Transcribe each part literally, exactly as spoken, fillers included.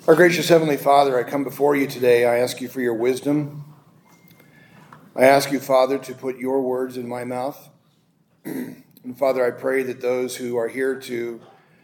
Our gracious Heavenly Father, I come before you today. I ask you for your wisdom. I ask you, Father, to put your words in my mouth. And Father, I pray that those who are here to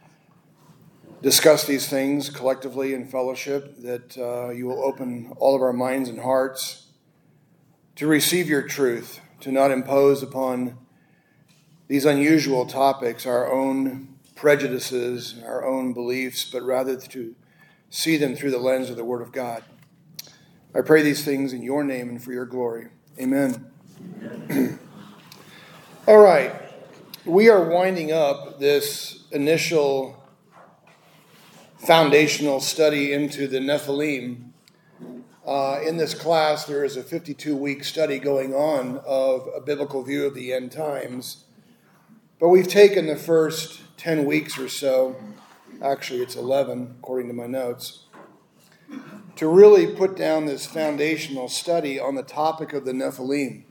discuss these things collectively in fellowship, that uh, you will open all of our minds and hearts to receive your truth, to not impose upon these unusual topics our own prejudices, our own beliefs, but rather to see them through the lens of the Word of God. I pray these things in your name and for your glory. Amen. Amen. All right. We are winding up this initial foundational study into the Nephilim. Uh, in this class, there is a fifty-two week study going on of a biblical view of the end times. But we've taken the first ten weeks or so, actually it's eleven according to my notes, to really put down this foundational study on the topic of the Nephilim.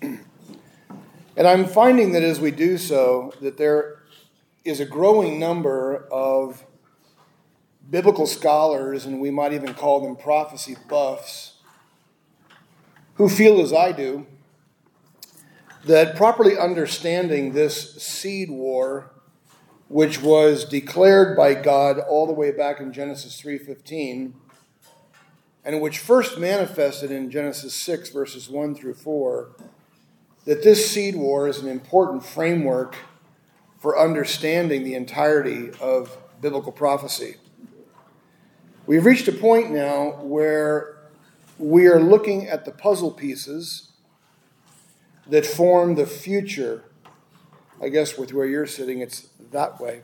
And I'm finding that as we do so, that there is a growing number of biblical scholars, and we might even call them prophecy buffs, who feel as I do, that properly understanding this seed war, which was declared by God all the way back in Genesis three fifteen, and which first manifested in Genesis six, verses one through four, that this seed war is an important framework for understanding the entirety of biblical prophecy. We've reached a point now where we are looking at the puzzle pieces that form the future. I guess with where you're sitting, it's that way.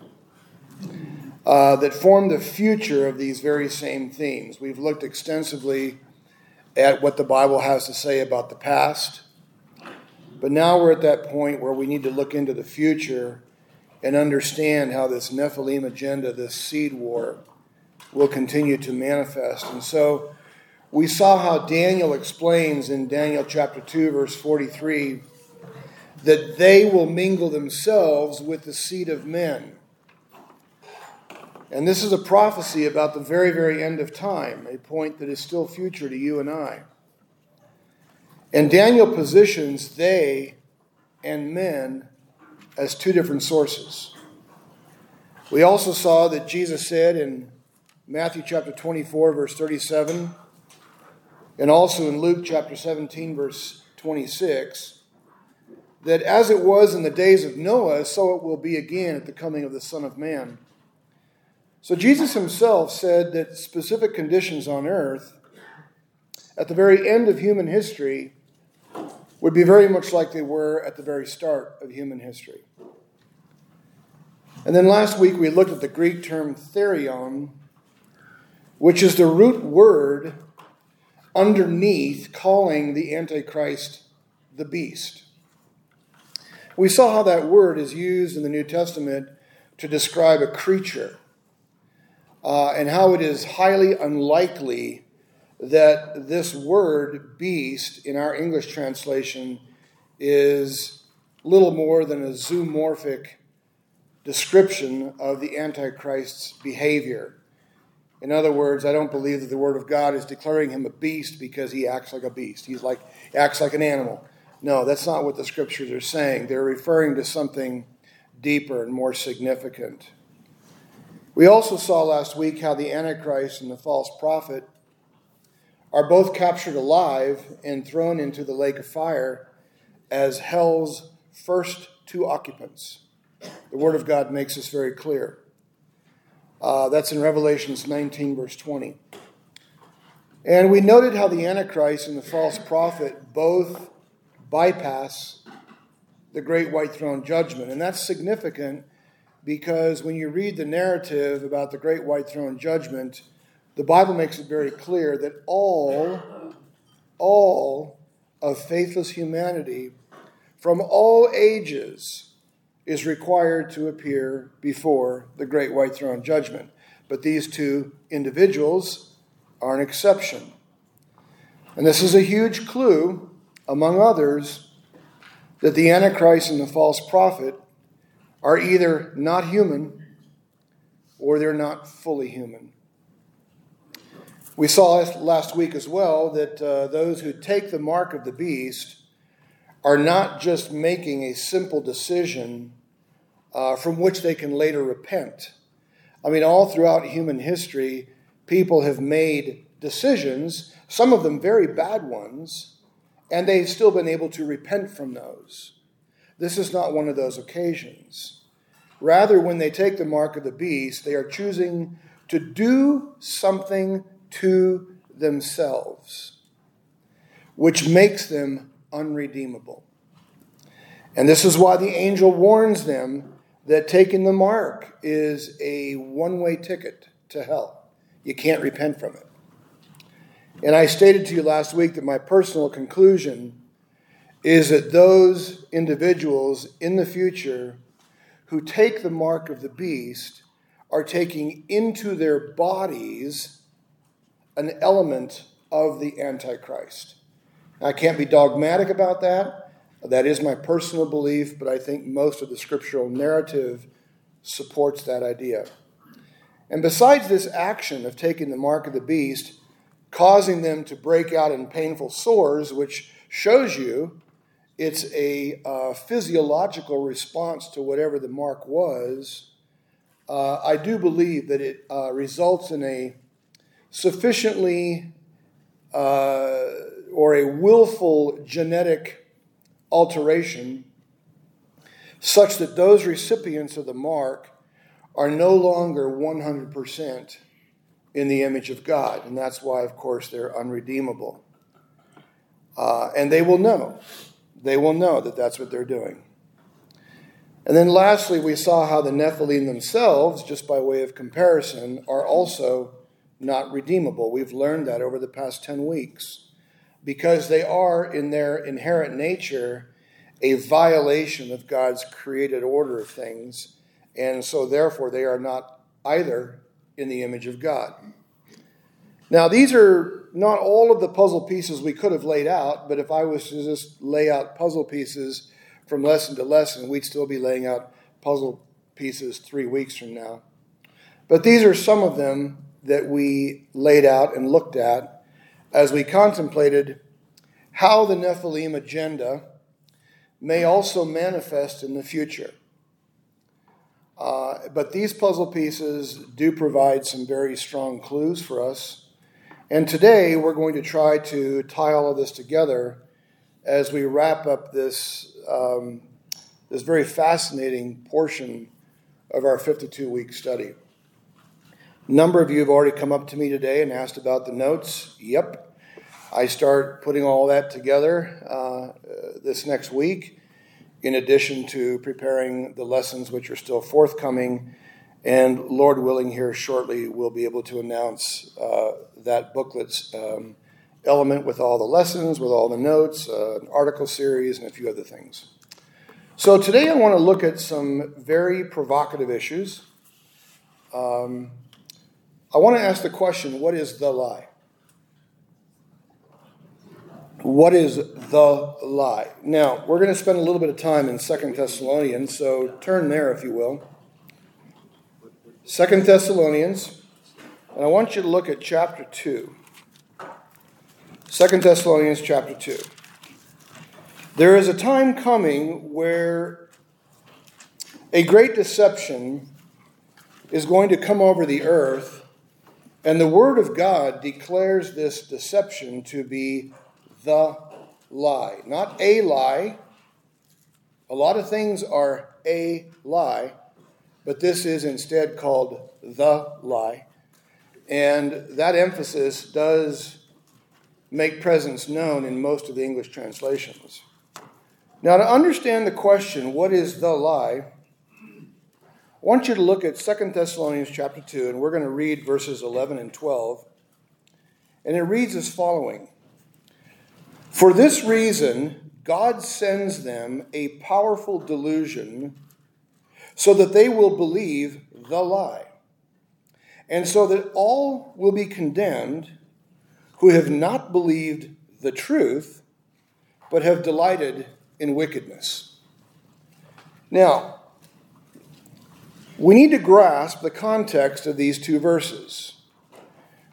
Uh, that form the future of these very same themes. We've looked extensively at what the Bible has to say about the past. But now we're at that point where we need to look into the future and understand how this Nephilim agenda, this seed war, will continue to manifest. And so we saw how Daniel explains in Daniel chapter two, verse forty-three, that they will mingle themselves with the seed of men. And this is a prophecy about the very, very end of time, a point that is still future to you and I. And Daniel positions they and men as two different sources. We also saw that Jesus said in Matthew chapter twenty-four, verse thirty-seven, and also in Luke chapter seventeen, verse twenty-six, that as it was in the days of Noah, so it will be again at the coming of the Son of Man. So Jesus himself said that specific conditions on earth at the very end of human history would be very much like they were at the very start of human history. And then last week we looked at the Greek term therion, which is the root word underneath calling the Antichrist the beast. We saw how that word is used in the New Testament to describe a creature, uh, and how it is highly unlikely that this word beast in our English translation is little more than a zoomorphic description of the Antichrist's behavior. In other words, I don't believe that the Word of God is declaring him a beast because he acts like a beast. He's like acts like an animal. No, that's not what the Scriptures are saying. They're referring to something deeper and more significant. We also saw last week how the Antichrist and the false prophet are both captured alive and thrown into the lake of fire as hell's first two occupants. The Word of God makes this very clear. Uh, that's in Revelation nineteen, verse twenty. And we noted how the Antichrist and the false prophet both bypass the great white throne judgment. And that's significant because when you read the narrative about the great white throne judgment, the Bible makes it very clear that all, all of faithless humanity from all ages is required to appear before the great white throne judgment. But these two individuals are an exception. And this is a huge clue, among others, that the Antichrist and the false prophet are either not human or they're not fully human. We saw last week as well that uh, those who take the mark of the beast are not just making a simple decision uh, from which they can later repent. I mean, all throughout human history, people have made decisions, some of them very bad ones, and they've still been able to repent from those. This is not one of those occasions. Rather, when they take the mark of the beast, they are choosing to do something to themselves, which makes them unredeemable. And this is why the angel warns them that taking the mark is a one-way ticket to hell. You can't repent from it. And I stated to you last week that my personal conclusion is that those individuals in the future who take the mark of the beast are taking into their bodies an element of the Antichrist. I can't be dogmatic about that. That is my personal belief, but I think most of the scriptural narrative supports that idea. And besides this action of taking the mark of the beast, causing them to break out in painful sores, which shows you it's a uh, physiological response to whatever the mark was, uh, I do believe that it uh, results in a sufficiently uh, or a willful genetic alteration such that those recipients of the mark are no longer one hundred percent in the image of God. And that's why, of course, they're unredeemable. Uh, and they will know. They will know that that's what they're doing. And then lastly, we saw how the Nephilim themselves, just by way of comparison, are also not redeemable. We've learned that over the past ten weeks. Because they are, in their inherent nature, a violation of God's created order of things. And so, therefore, they are not either in the image of God. Now, these are not all of the puzzle pieces we could have laid out, but if I was to just lay out puzzle pieces from lesson to lesson, we'd still be laying out puzzle pieces three weeks from now. But these are some of them that we laid out and looked at as we contemplated how the Nephilim agenda may also manifest in the future. Uh, but these puzzle pieces do provide some very strong clues for us. And today we're going to try to tie all of this together as we wrap up this, um, this very fascinating portion of our fifty-two week study. A number of you have already come up to me today and asked about the notes. Yep. I start putting all that together uh, this next week, in addition to preparing the lessons which are still forthcoming. And Lord willing, here shortly, we'll be able to announce uh, that booklet's um, element with all the lessons, with all the notes, uh, an article series, and a few other things. So today I want to look at some very provocative issues. Um, I want to ask the question, what is the lie? What is the lie? Now, we're going to spend a little bit of time in Second Thessalonians, so turn there if you will. Second Thessalonians, and I want you to look at chapter two. Second Thessalonians chapter two. There is a time coming where a great deception is going to come over the earth, and the Word of God declares this deception to be the lie. Not a lie. A lot of things are a lie, but this is instead called the lie. And that emphasis does make presence known in most of the English translations. Now, to understand the question, what is the lie, I want you to look at Second Thessalonians chapter two, and we're going to read verses eleven and twelve. And it reads as following. For this reason, God sends them a powerful delusion so that they will believe the lie, and so that all will be condemned who have not believed the truth, but have delighted in wickedness. Now, we need to grasp the context of these two verses.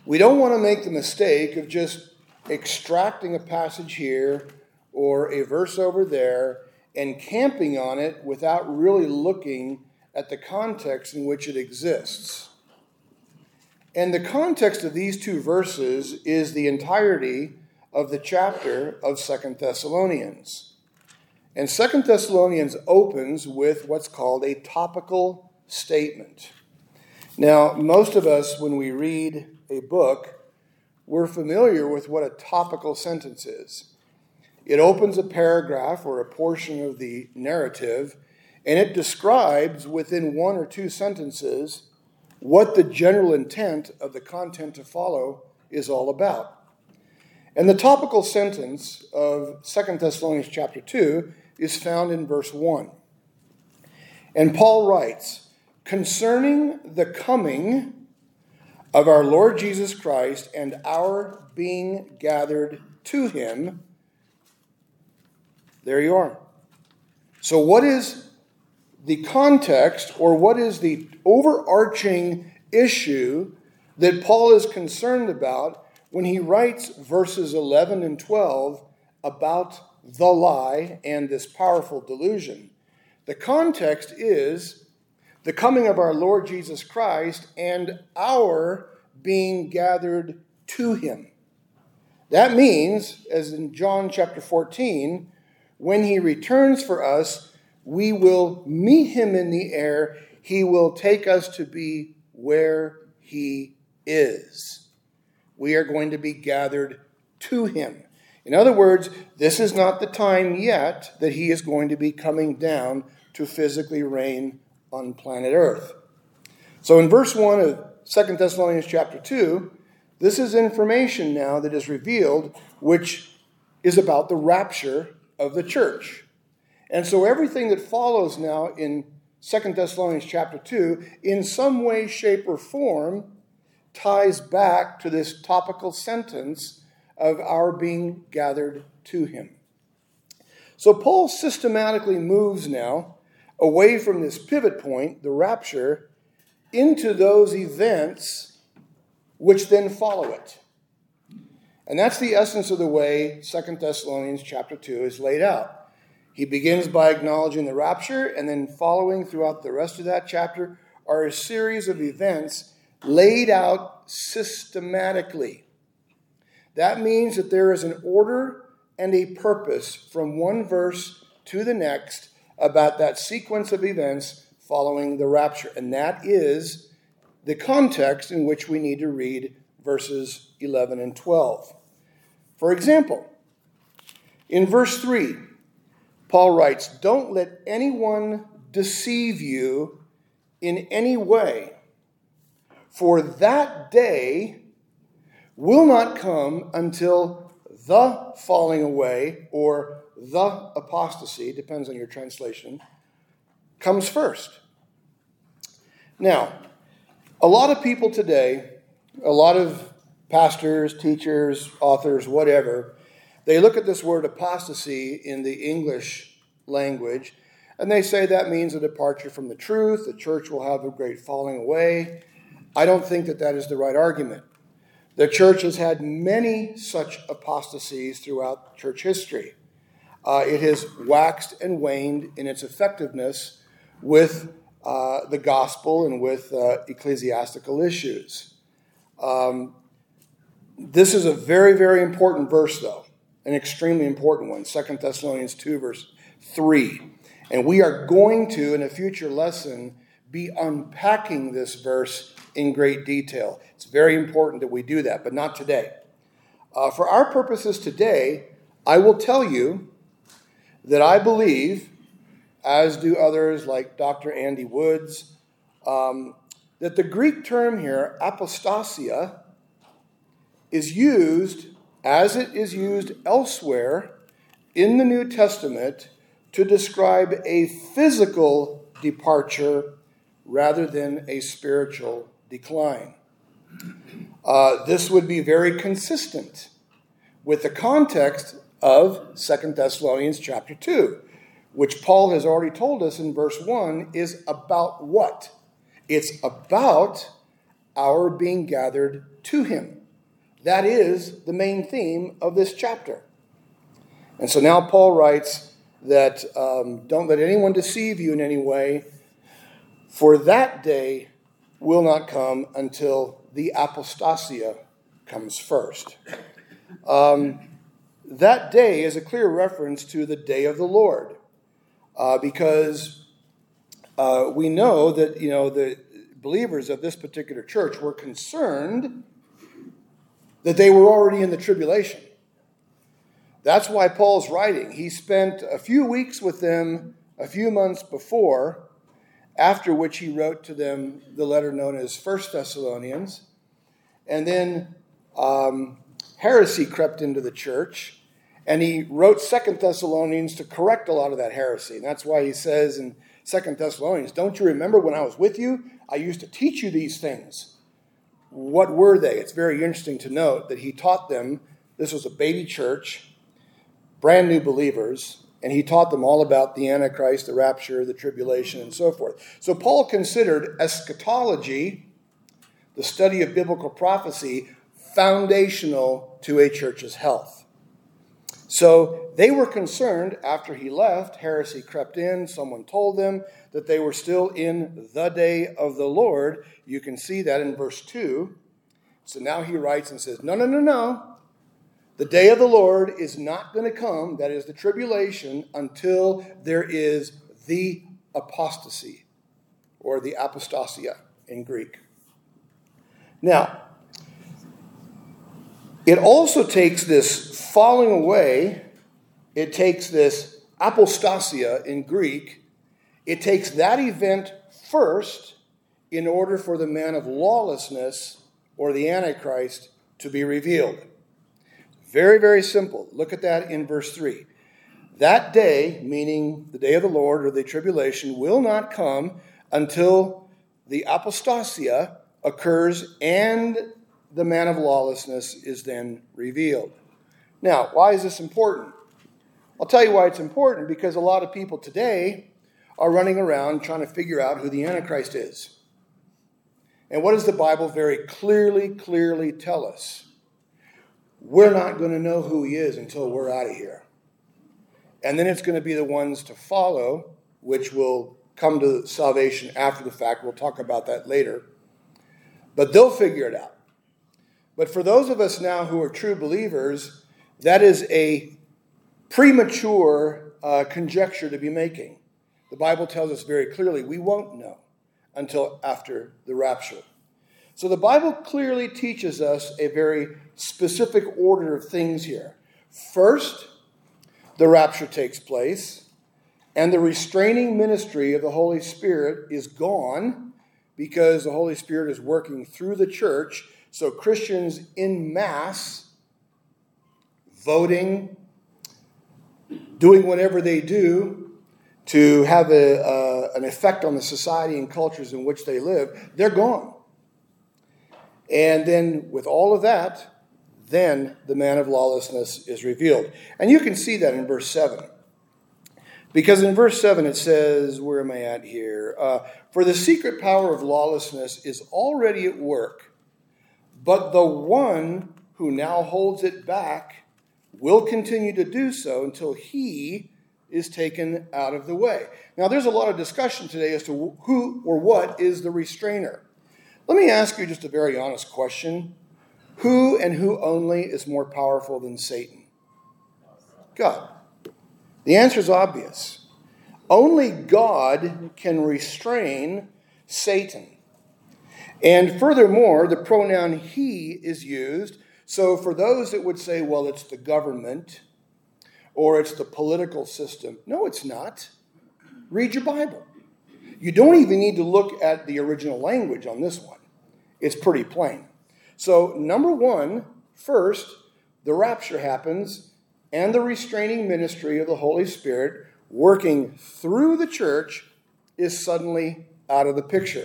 We don't want to make the mistake of just extracting a passage here or a verse over there and camping on it without really looking at the context in which it exists. And the context of these two verses is the entirety of the chapter of Second Thessalonians. And Second Thessalonians opens with what's called a topical statement. Now, most of us, when we read a book, we're familiar with what a topical sentence is. It opens a paragraph or a portion of the narrative, and it describes within one or two sentences what the general intent of the content to follow is all about. And the topical sentence of Second Thessalonians chapter two is found in verse one. And Paul writes, "Concerning the coming of our Lord Jesus Christ and our being gathered to him," there you are. So what is the context, or what is the overarching issue that Paul is concerned about when he writes verses eleven and twelve about the lie and this powerful delusion? The context is the coming of our Lord Jesus Christ and our being gathered to him. That means, as in John chapter fourteen, when he returns for us, we will meet him in the air. He will take us to be where he is. We are going to be gathered to him. In other words, this is not the time yet that he is going to be coming down to physically reign on planet Earth. So in verse one of Second Thessalonians chapter two, this is information now that is revealed, which is about the rapture of the church. And so everything that follows now in Second Thessalonians chapter two, in some way, shape, or form, ties back to this topical sentence of our being gathered to him. So Paul systematically moves now away from this pivot point, the rapture, into those events which then follow it. And that's the essence of the way Second Thessalonians chapter two is laid out. He begins by acknowledging the rapture, and then following throughout the rest of that chapter are a series of events laid out systematically. That means that there is an order and a purpose from one verse to the next about that sequence of events following the rapture. And that is the context in which we need to read verses eleven and twelve. For example, in verse three, Paul writes, "Don't let anyone deceive you in any way, for that day will not come until the falling away," or the apostasy, depends on your translation, comes first. Now, a lot of people today, a lot of pastors, teachers, authors, whatever, they look at this word apostasy in the English language, and they say that means a departure from the truth. The church will have a great falling away. I don't think that that is the right argument. The church has had many such apostasies throughout church history. Uh, it has waxed and waned in its effectiveness with uh, the gospel and with uh, ecclesiastical issues. Um, this is a very, very important verse, though. An extremely important one, Second Thessalonians two, verse three. And we are going to, in a future lesson, be unpacking this verse in great detail. It's very important that we do that, but not today. Uh, for our purposes today, I will tell you that I believe, as do others like Doctor Andy Woods, um, that the Greek term here, apostasia, is used as it is used elsewhere in the New Testament to describe a physical departure rather than a spiritual decline. Uh, this would be very consistent with the context of Second Thessalonians chapter two, which Paul has already told us in verse one is about what? It's about our being gathered to him. That is the main theme of this chapter. And so now Paul writes that um, don't let anyone deceive you in any way, for that day will not come until the apostasia comes first. Um, that day is a clear reference to the day of the Lord, uh, because uh, we know that, you know, the believers of this particular church were concerned that they were already in the tribulation. That's why Paul's writing. He spent a few weeks with them a few months before, after which he wrote to them the letter known as First Thessalonians. And then um, heresy crept into the church, and he wrote Second Thessalonians to correct a lot of that heresy. And that's why he says in Second Thessalonians, don't you remember when I was with you? I used to teach you these things. What were they? It's very interesting to note that he taught them. This was a baby church, brand new believers, and he taught them all about the Antichrist, the rapture, the tribulation, and so forth. So Paul considered eschatology, the study of biblical prophecy, foundational to a church's health. So they were concerned after he left, heresy crept in, someone told them that they were still in the day of the Lord. You can see that in verse two. So now he writes and says, no, no, no, no. The day of the Lord is not going to come, that is the tribulation, until there is the apostasy, or the apostasia in Greek. Now, it also takes this falling away, it takes this apostasia in Greek, it takes that event first in order for the man of lawlessness, or the Antichrist, to be revealed. Very, very simple. Look at that in verse three. That day, meaning the day of the Lord or the tribulation, will not come until the apostasia occurs and the man of lawlessness is then revealed. Now, why is this important? I'll tell you why it's important, because a lot of people today are running around trying to figure out who the Antichrist is. And what does the Bible very clearly, clearly tell us? We're not going to know who he is until we're out of here. And then it's going to be the ones to follow, which will come to salvation after the fact. We'll talk about that later. But they'll figure it out. But for those of us now who are true believers, that is a premature uh, conjecture to be making. The Bible tells us very clearly we won't know until after the rapture. So the Bible clearly teaches us a very specific order of things here. First, the rapture takes place, and the restraining ministry of the Holy Spirit is gone because the Holy Spirit is working through the church. So Christians en masse, voting, doing whatever they do to have a, uh, an effect on the society and cultures in which they live, they're gone. And then with all of that, then the man of lawlessness is revealed. And you can see that in verse seven. Because in verse seven it says, where am I at here? Uh, For the secret power of lawlessness is already at work, but the one who now holds it back will continue to do so until he is taken out of the way. Now there's a lot of discussion today as to who or what is the restrainer. Let me ask you just a very honest question. Who and who only is more powerful than Satan? God. The answer is obvious. Only God can restrain Satan. And furthermore, the pronoun he is used. So for those that would say, well, it's the government or it's the political system. No, it's not. Read your Bible. You don't even need to look at the original language on this one. It's pretty plain. So, number one, first, the rapture happens, and the restraining ministry of the Holy Spirit working through the church is suddenly out of the picture.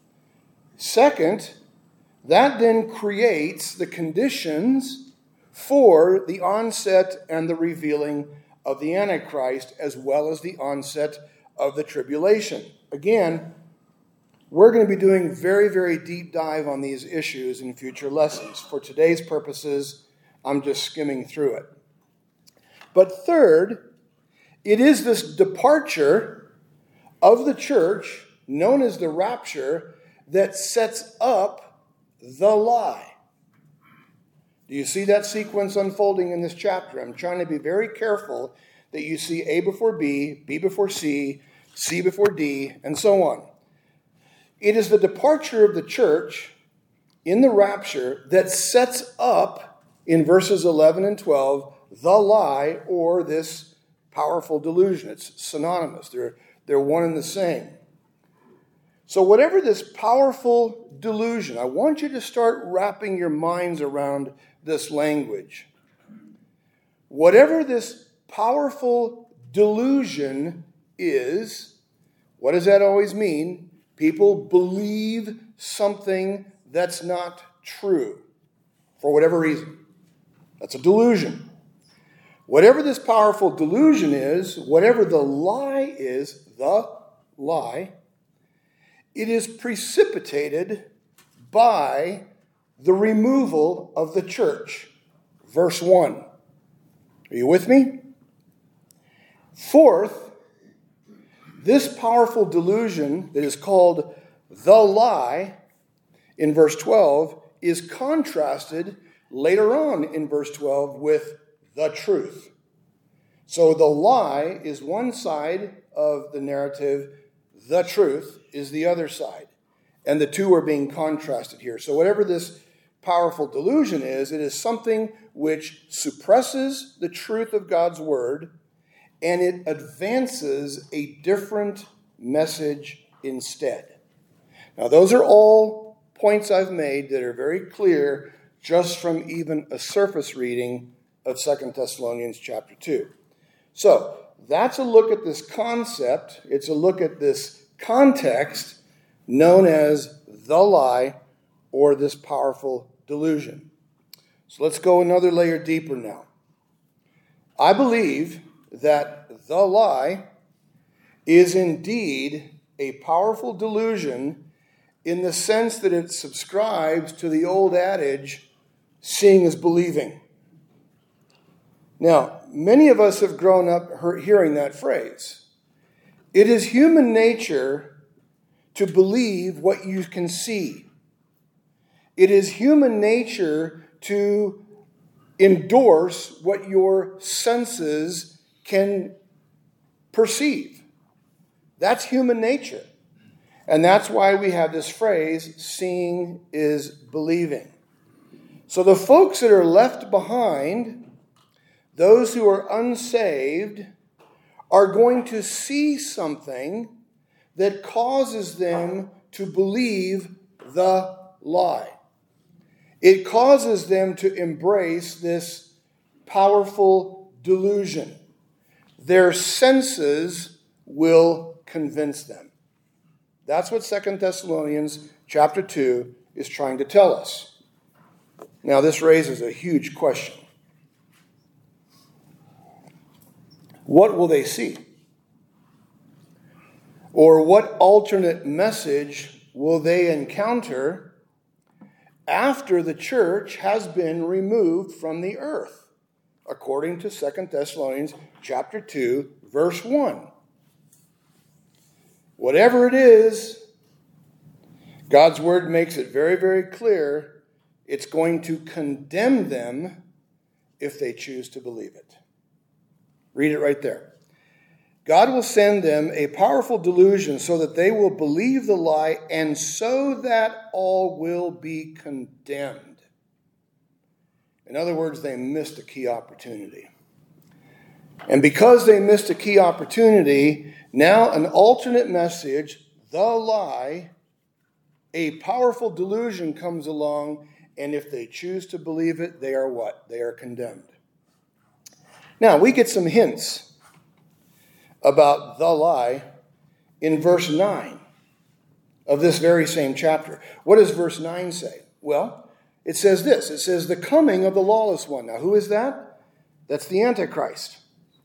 Second, that then creates the conditions for the onset and the revealing of the Antichrist, as well as the onset of the tribulation. Again, We're going to be doing very, very deep dive on these issues in future lessons. For today's purposes, I'm just skimming through it. But third, it is this departure of the church, known as the rapture, that sets up the lie. Do you see that sequence unfolding in this chapter? I'm trying to be very careful that you see A before B, B before C, C before D, and so on. It is the departure of the church in the rapture that sets up, in verses eleven and twelve, the lie or this powerful delusion. It's synonymous. They're, they're one and the same. So whatever this powerful delusion, I want you to start wrapping your minds around this language. Whatever this powerful delusion is, what does that always mean? People believe something that's not true for whatever reason. That's a delusion. Whatever this powerful delusion is, whatever the lie is, the lie, it is precipitated by the removal of the church. Verse one. Are you with me? Fourth, this powerful delusion that is called the lie in verse twelve is contrasted later on in verse twelve with the truth. So the lie is one side of the narrative, the truth is the other side. And the two are being contrasted here. So whatever this powerful delusion is, it is something which suppresses the truth of God's word, and it advances a different message instead. Now, those are all points I've made that are very clear just from even a surface reading of Second Thessalonians chapter two. So, that's a look at this concept. It's a look at this context known as the lie or this powerful delusion. So let's go another layer deeper now. I believe that the lie is indeed a powerful delusion in the sense that it subscribes to the old adage, seeing is believing. Now, many of us have grown up hearing that phrase. It is human nature to believe what you can see. It is human nature to endorse what your senses can perceive. That's human nature. And that's why we have this phrase, seeing is believing. So the folks that are left behind, those who are unsaved, are going to see something that causes them to believe the lie. It causes them to embrace this powerful delusion. Their senses will convince them. That's what Second Thessalonians chapter two is trying to tell us. Now, this raises a huge question. What will they see? Or what alternate message will they encounter after the church has been removed from the earth? According to Second Thessalonians chapter two, verse one. Whatever it is, God's word makes it very, very clear it's going to condemn them if they choose to believe it. Read it right there. God will send them a powerful delusion so that they will believe the lie, and so that all will be condemned. In other words, they missed a key opportunity. And because they missed a key opportunity, now an alternate message, the lie, a powerful delusion comes along, and if they choose to believe it, they are what? They are condemned. Now, we get some hints about the lie in verse nine of this very same chapter. What does verse nine say? Well, it says this. It says, the coming of the lawless one. Now, who is that? That's the Antichrist.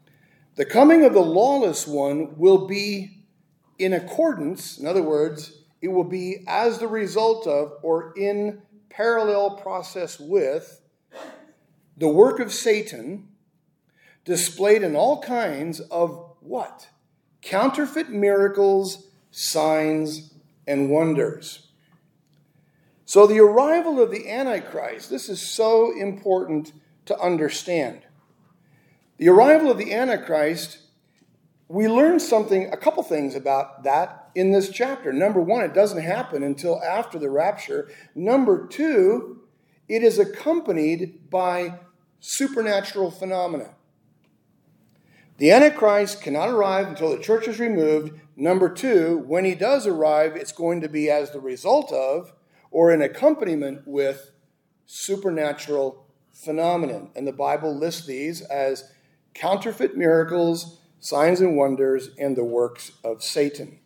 The coming of the lawless one will be in accordance, in other words, it will be as the result of or in parallel process with the work of Satan displayed in all kinds of what? Counterfeit miracles, signs, and wonders. So the arrival of the Antichrist, this is so important to understand. The arrival of the Antichrist, we learn something, a couple things about that in this chapter. Number one, it doesn't happen until after the rapture. Number two, it is accompanied by supernatural phenomena. The Antichrist cannot arrive until the church is removed. Number two, when he does arrive, it's going to be as the result of or in accompaniment with supernatural phenomenon. And the Bible lists these as counterfeit miracles, signs and wonders, and the works of Satan.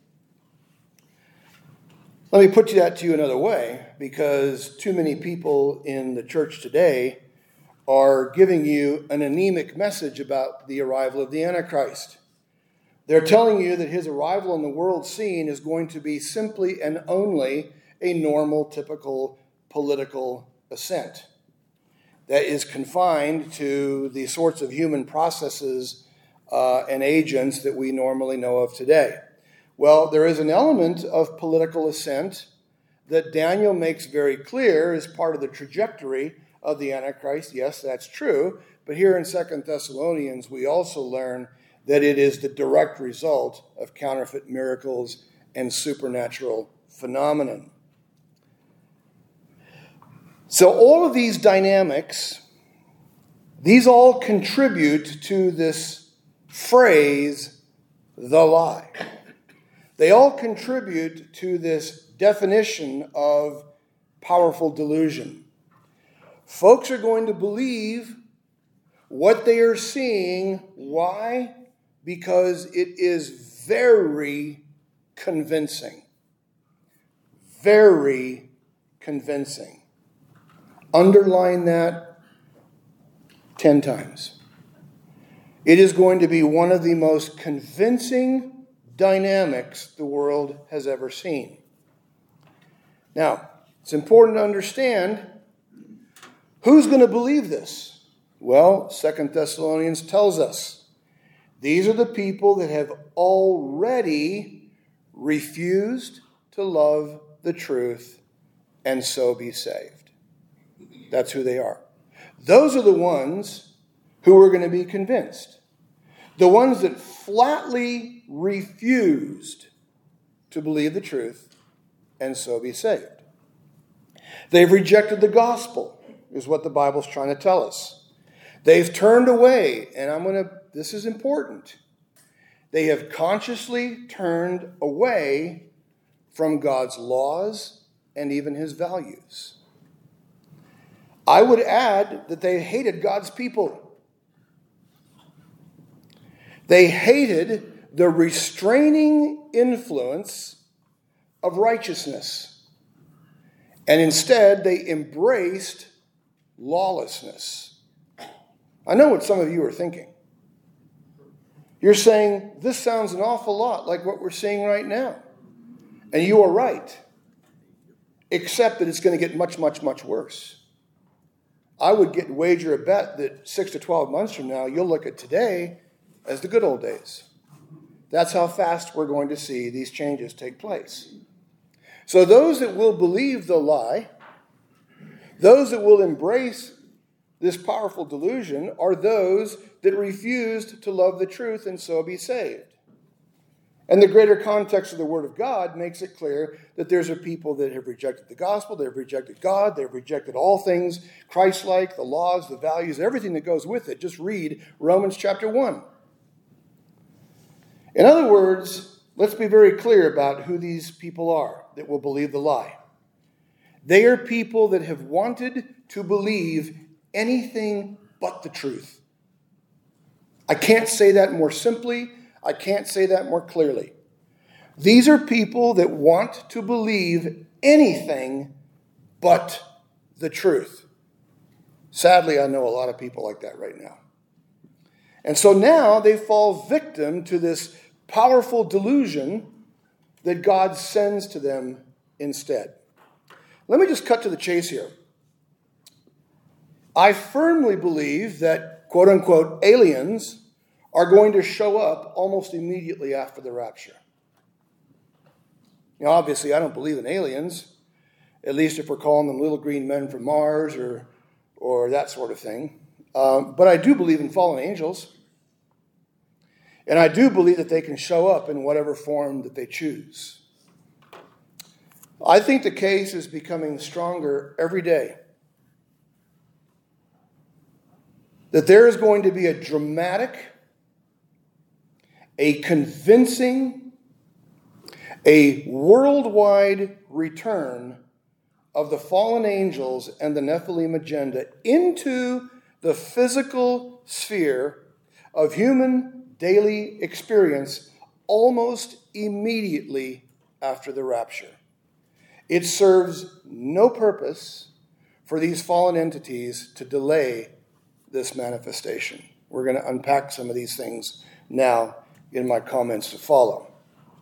Let me put that to you another way, because too many people in the church today are giving you an anemic message about the arrival of the Antichrist. They're telling you that his arrival on the world scene is going to be simply and only a normal, typical political ascent that is confined to the sorts of human processes uh, and agents that we normally know of today. Well, there is an element of political assent that Daniel makes very clear is part of the trajectory of the Antichrist. Yes, that's true. But here in Second Thessalonians, we also learn that it is the direct result of counterfeit miracles and supernatural phenomenon. So all of these dynamics, these all contribute to this phrase, the lie. They all contribute to this definition of powerful delusion. Folks are going to believe what they are seeing. Why? Because it is very convincing. Very convincing. Underline that ten times. It is going to be one of the most convincing dynamics the world has ever seen. Now, it's important to understand who's going to believe this. Well, Second Thessalonians tells us these are the people that have already refused to love the truth and so be saved. That's who they are. Those are the ones who are going to be convinced. The ones that flatly refused to believe the truth and so be saved. They've rejected the gospel, is what the Bible's trying to tell us. They've turned away, and I'm going to, this is important. They have consciously turned away from God's laws and even his values. I would add that they hated God's people. They hated the restraining influence of righteousness. And instead, they embraced lawlessness. I know what some of you are thinking. You're saying, this sounds an awful lot like what we're seeing right now. And you are right. Except that it's going to get much, much, much worse. I would get wager a bet that six to twelve months from now, you'll look at today as the good old days. That's how fast we're going to see these changes take place. So those that will believe the lie, those that will embrace this powerful delusion, are those that refused to love the truth and so be saved. And the greater context of the Word of God makes it clear that there's a people that have rejected the gospel, they've rejected God, they've rejected all things Christ-like, the laws, the values, everything that goes with it. Just read Romans chapter one. In other words, let's be very clear about who these people are that will believe the lie. They are people that have wanted to believe anything but the truth. I can't say that more simply. I can't say that more clearly. These are people that want to believe anything but the truth. Sadly, I know a lot of people like that right now. And so now they fall victim to this powerful delusion that God sends to them instead. Let me just cut to the chase here. I firmly believe that, quote unquote, aliens are going to show up almost immediately after the rapture. Now, obviously, I don't believe in aliens, at least if we're calling them little green men from Mars or, or that sort of thing. Um, but I do believe in fallen angels. And I do believe that they can show up in whatever form that they choose. I think the case is becoming stronger every day that there is going to be a dramatic, a convincing, a worldwide return of the fallen angels and the Nephilim agenda into the physical sphere of human daily experience almost immediately after the rapture. It serves no purpose for these fallen entities to delay this manifestation. We're going to unpack some of these things now in my comments to follow.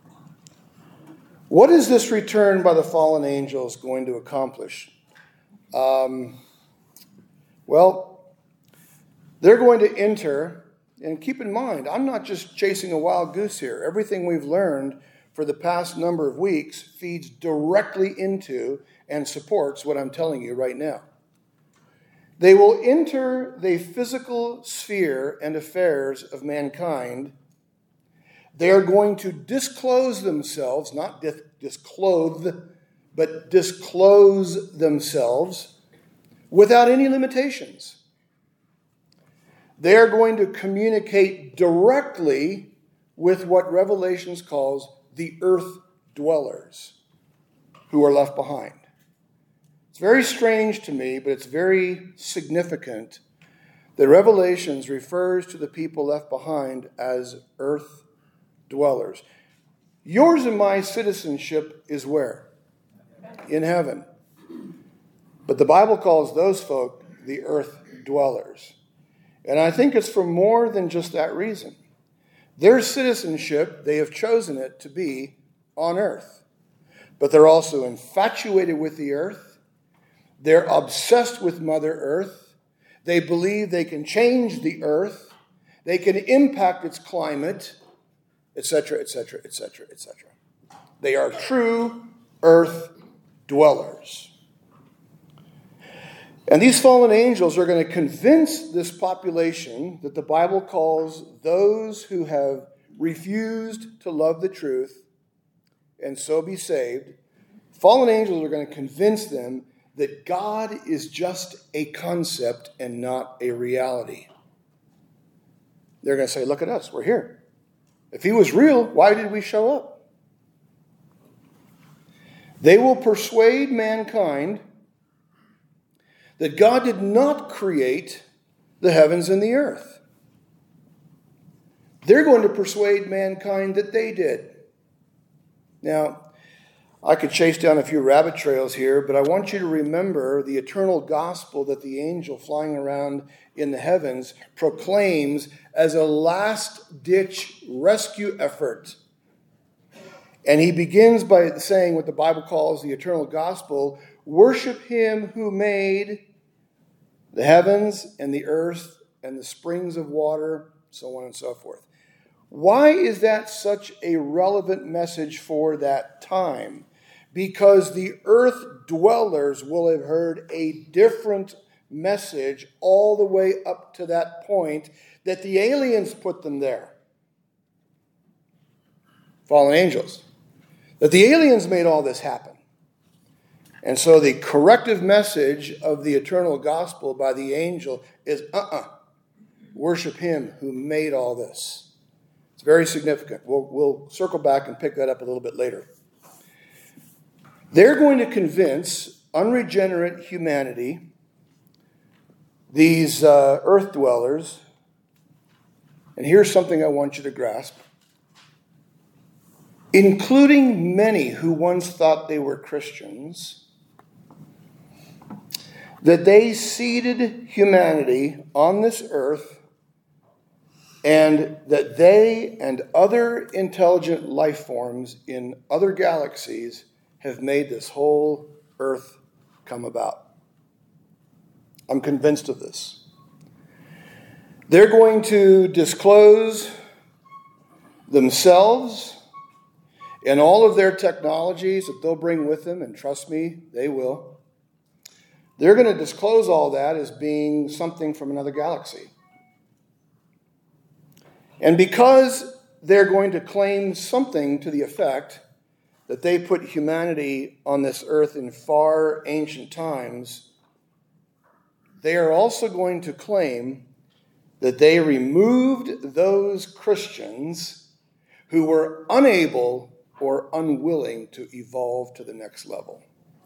What is this return by the fallen angels going to accomplish? Um, well, they're going to enter, and keep in mind, I'm not just chasing a wild goose here. Everything we've learned for the past number of weeks feeds directly into and supports what I'm telling you right now. They will enter the physical sphere and affairs of mankind. They are going to disclose themselves, not dis- disclothe, but disclose themselves without any limitations. They are going to communicate directly with what Revelations calls the earth dwellers who are left behind. It's very strange to me, but it's very significant that Revelations refers to the people left behind as earth dwellers. Yours and my citizenship is where? In heaven. But the Bible calls those folk the earth dwellers. And I think it's for more than just that reason. Their citizenship, they have chosen it to be on earth. But they're also infatuated with the earth. They're obsessed with Mother Earth. They believe they can change the earth. They can impact its climate, et cetera, et cetera, et cetera, et cetera. They are true earth dwellers. And these fallen angels are going to convince this population that the Bible calls those who have refused to love the truth and so be saved. Fallen angels are going to convince them that God is just a concept and not a reality. They're going to say, look at us, we're here. If he was real, why did we show up? They will persuade mankind that God did not create the heavens and the earth. They're going to persuade mankind that they did. Now, I could chase down a few rabbit trails here, but I want you to remember the eternal gospel that the angel flying around in the heavens proclaims as a last-ditch rescue effort. And he begins by saying what the Bible calls the eternal gospel: worship him who made the heavens and the earth and the springs of water, so on and so forth. Why is that such a relevant message for that time? Because the earth dwellers will have heard a different message all the way up to that point that the aliens put them there. Fallen angels. That the aliens made all this happen. And so the corrective message of the eternal gospel by the angel is, uh-uh, worship him who made all this. It's very significant. We'll, we'll circle back and pick that up a little bit later. They're going to convince unregenerate humanity, these uh, earth dwellers, and here's something I want you to grasp, including many who once thought they were Christians, that they seeded humanity on this earth and that they and other intelligent life forms in other galaxies have made this whole earth come about. I'm convinced of this. They're going to disclose themselves and all of their technologies that they'll bring with them, and trust me, they will. They're going to disclose all that as being something from another galaxy. And because they're going to claim something to the effect that they put humanity on this earth in far ancient times, they are also going to claim that they removed those Christians who were unable or unwilling to evolve to the next level.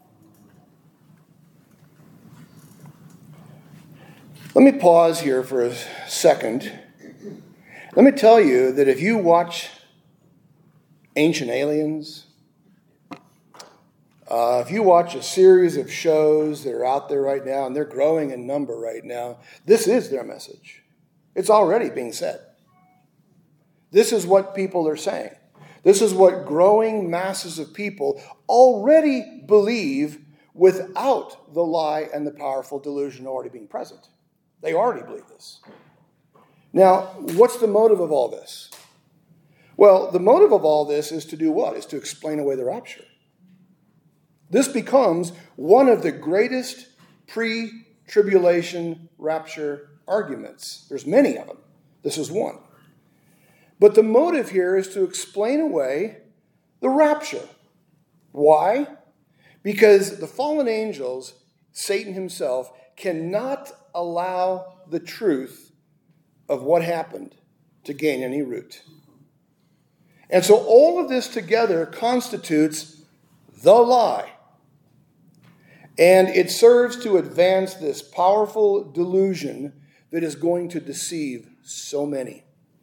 Let me pause here for a second. Let me tell you that if you watch Ancient Aliens, uh, if you watch a series of shows that are out there right now, and they're growing in number right now, this is their message. It's already being said. This is what people are saying. This is what growing masses of people already believe without the lie and the powerful delusion already being present. They already believe this. Now, what's the motive of all this? Well, the motive of all this is to do what? Is to explain away the rapture. This becomes one of the greatest pre-tribulation rapture arguments. There's many of them. This is one. But the motive here is to explain away the rapture. Why? Because the fallen angels, Satan himself, cannot allow the truth of what happened to gain any root. And so all of this together constitutes the lie. And it serves to advance this powerful delusion that is going to deceive so many.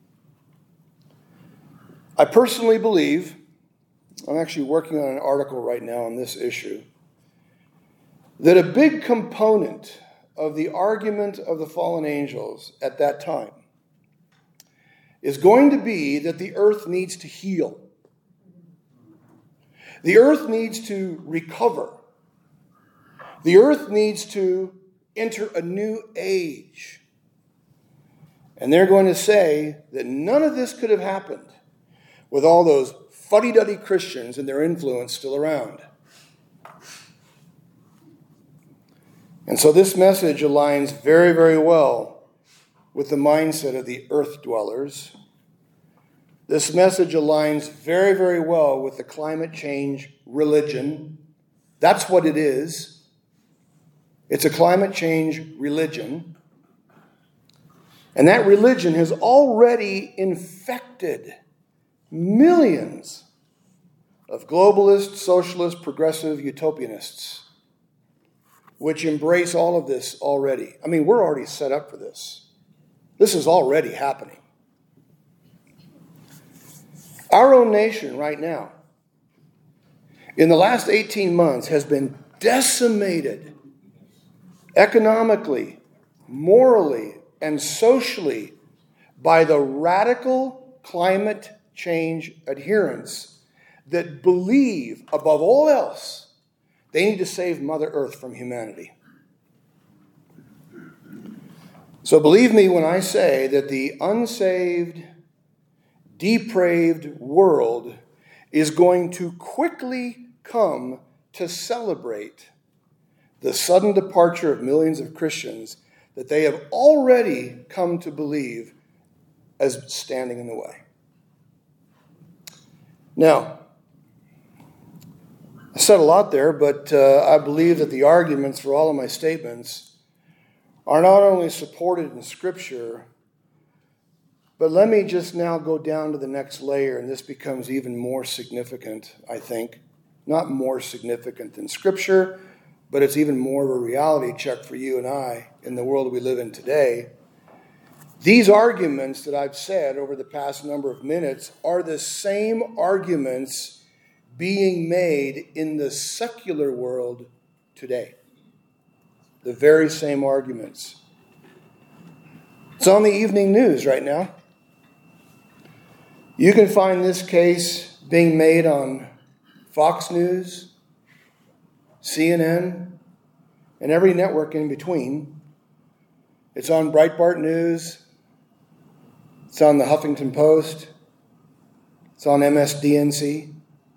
I personally believe, I'm actually working on an article right now on this issue, that a big component of the argument of the fallen angels at that time is going to be that the earth needs to heal. The earth needs to recover. The earth needs to enter a new age. And they're going to say that none of this could have happened with all those fuddy-duddy Christians and their influence still around. And so this message aligns very, very well with the mindset of the earth dwellers. This message aligns very, very well with the climate change religion. That's what it is. It's a climate change religion. And that religion has already infected millions of globalist, socialist, progressive utopianists, which embrace all of this already. I mean, we're already set up for this. This is already happening. Our own nation right now, in the last eighteen months, has been decimated economically, morally, and socially by the radical climate change adherents that believe, above all else, they need to save Mother Earth from humanity. So believe me when I say that the unsaved, depraved world is going to quickly come to celebrate the sudden departure of millions of Christians that they have already come to believe as standing in the way. Now, I said a lot there, but uh, I believe that the arguments for all of my statements are not only supported in Scripture, but let me just now go down to the next layer, and this becomes even more significant, I think. Not more significant than Scripture, but it's even more of a reality check for you and I in the world we live in today. These arguments that I've said over the past number of minutes are the same arguments being made in the secular world today. The very same arguments. It's on the evening news right now. You can find this case being made on Fox News, C N N, and every network in between. It's on Breitbart News. It's on the Huffington Post. It's on M S D N C.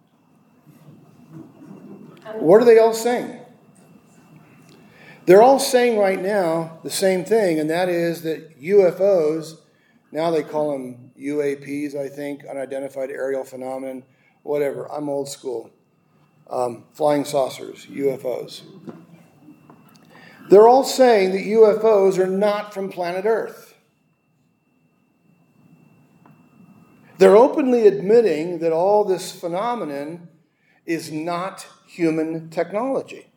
What are they all saying? They're all saying right now the same thing, and that is that U F Os, now they call them U A Ps, I think, unidentified aerial phenomenon, whatever. I'm old school. Um, flying saucers, U F Os. They're all saying that U F Os are not from planet Earth. They're openly admitting that all this phenomenon is not human technology.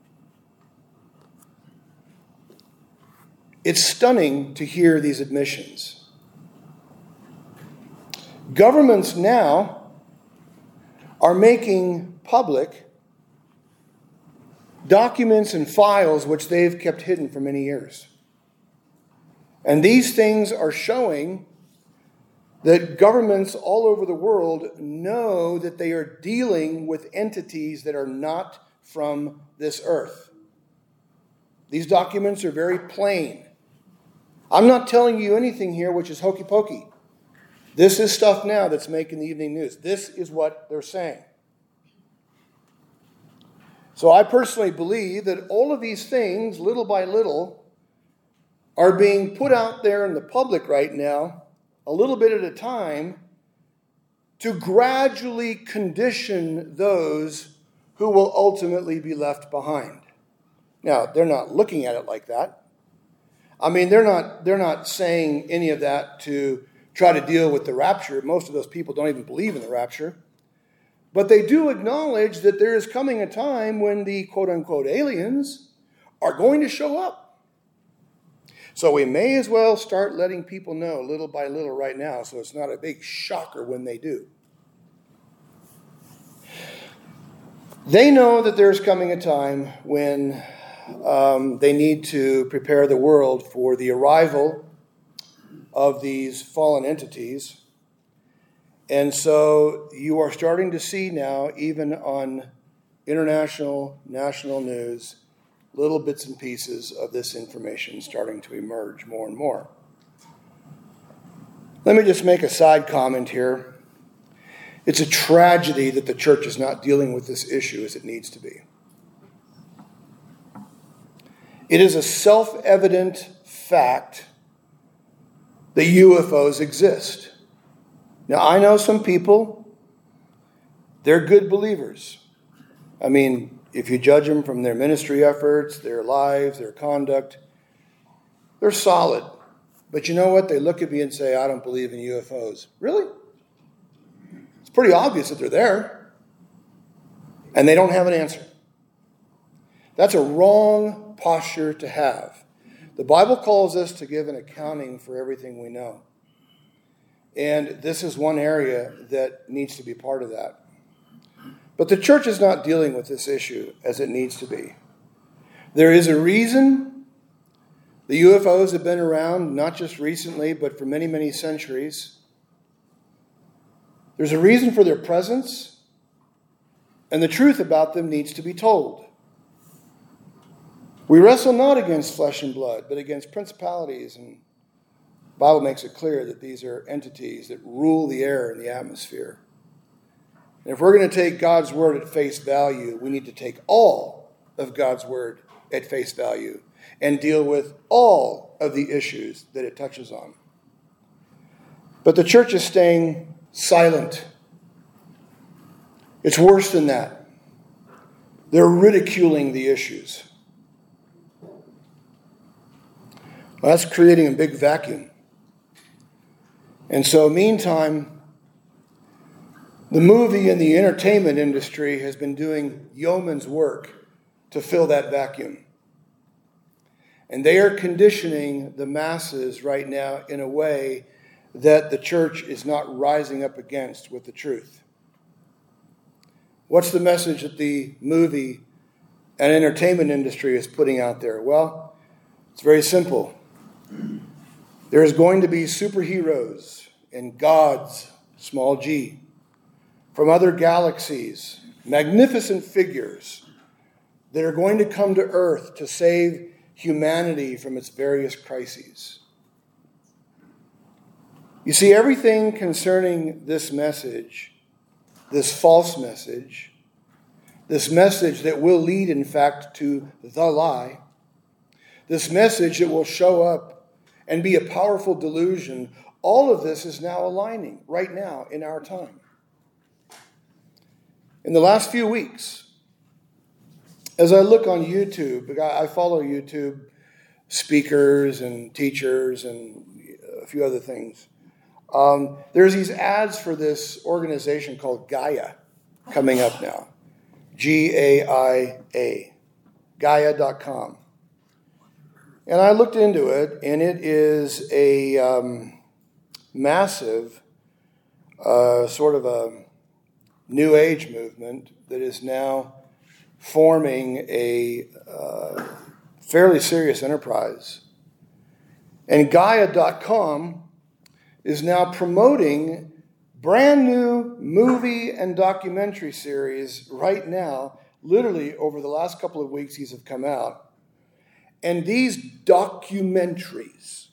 It's stunning to hear these admissions. Governments now are making public documents and files which they've kept hidden for many years. And these things are showing that governments all over the world know that they are dealing with entities that are not from this earth. These documents are very plain. I'm not telling you anything here which is hokey pokey. This is stuff now that's making the evening news. This is what they're saying. So I personally believe that all of these things, little by little, are being put out there in the public right now, a little bit at a time, to gradually condition those who will ultimately be left behind. Now, they're not looking at it like that. I mean, they're not, they're not saying any of that to try to deal with the rapture. Most of those people don't even believe in the rapture. But they do acknowledge that there is coming a time when the quote-unquote aliens are going to show up. So we may as well start letting people know little by little right now, so it's not a big shocker when they do. They know that there's coming a time when um, they need to prepare the world for the arrival of these fallen entities. And so you are starting to see now, even on international, national news, little bits and pieces of this information starting to emerge more and more. Let me just make a side comment here. It's a tragedy that the church is not dealing with this issue as it needs to be. It is a self-evident fact that U F Os exist. Now, I know some people, they're good believers. I mean, if you judge them from their ministry efforts, their lives, their conduct, they're solid. But you know what? They look at me and say, I don't believe in U F Os. Really? It's pretty obvious that they're there. And they don't have an answer. That's a wrong posture to have. The Bible calls us to give an accounting for everything we know. And this is one area that needs to be part of that. But the church is not dealing with this issue as it needs to be. There is a reason the U F Os have been around, not just recently, but for many, many centuries. There's a reason for their presence, and the truth about them needs to be told. We wrestle not against flesh and blood, but against principalities, and the Bible makes it clear that these are entities that rule the air and the atmosphere. And if we're going to take God's word at face value, we need to take all of God's word at face value and deal with all of the issues that it touches on. But the church is staying silent. It's worse than that. They're ridiculing the issues. Well, that's creating a big vacuum. And so, meantime, the movie and the entertainment industry has been doing yeoman's work to fill that vacuum. And they are conditioning the masses right now in a way that the church is not rising up against with the truth. What's the message that the movie and entertainment industry is putting out there? Well, it's very simple. There is going to be superheroes and gods small g, from other galaxies, magnificent figures that are going to come to earth to save humanity from its various crises. You see, everything concerning this message, this false message, this message that will lead, in fact, to the lie, this message that will show up and be a powerful delusion, all of this is now aligning right now in our time. In the last few weeks, as I look on YouTube, I follow YouTube speakers and teachers and a few other things. Um, there's these ads for this organization called Gaia coming up now. G A I A. Gaia dot com. And I looked into it, and it is a um, massive uh, sort of a New Age movement that is now forming a uh, fairly serious enterprise. And Gaia dot com is now promoting brand new movie and documentary series right now. Literally over the last couple of weeks, these have come out. And these documentaries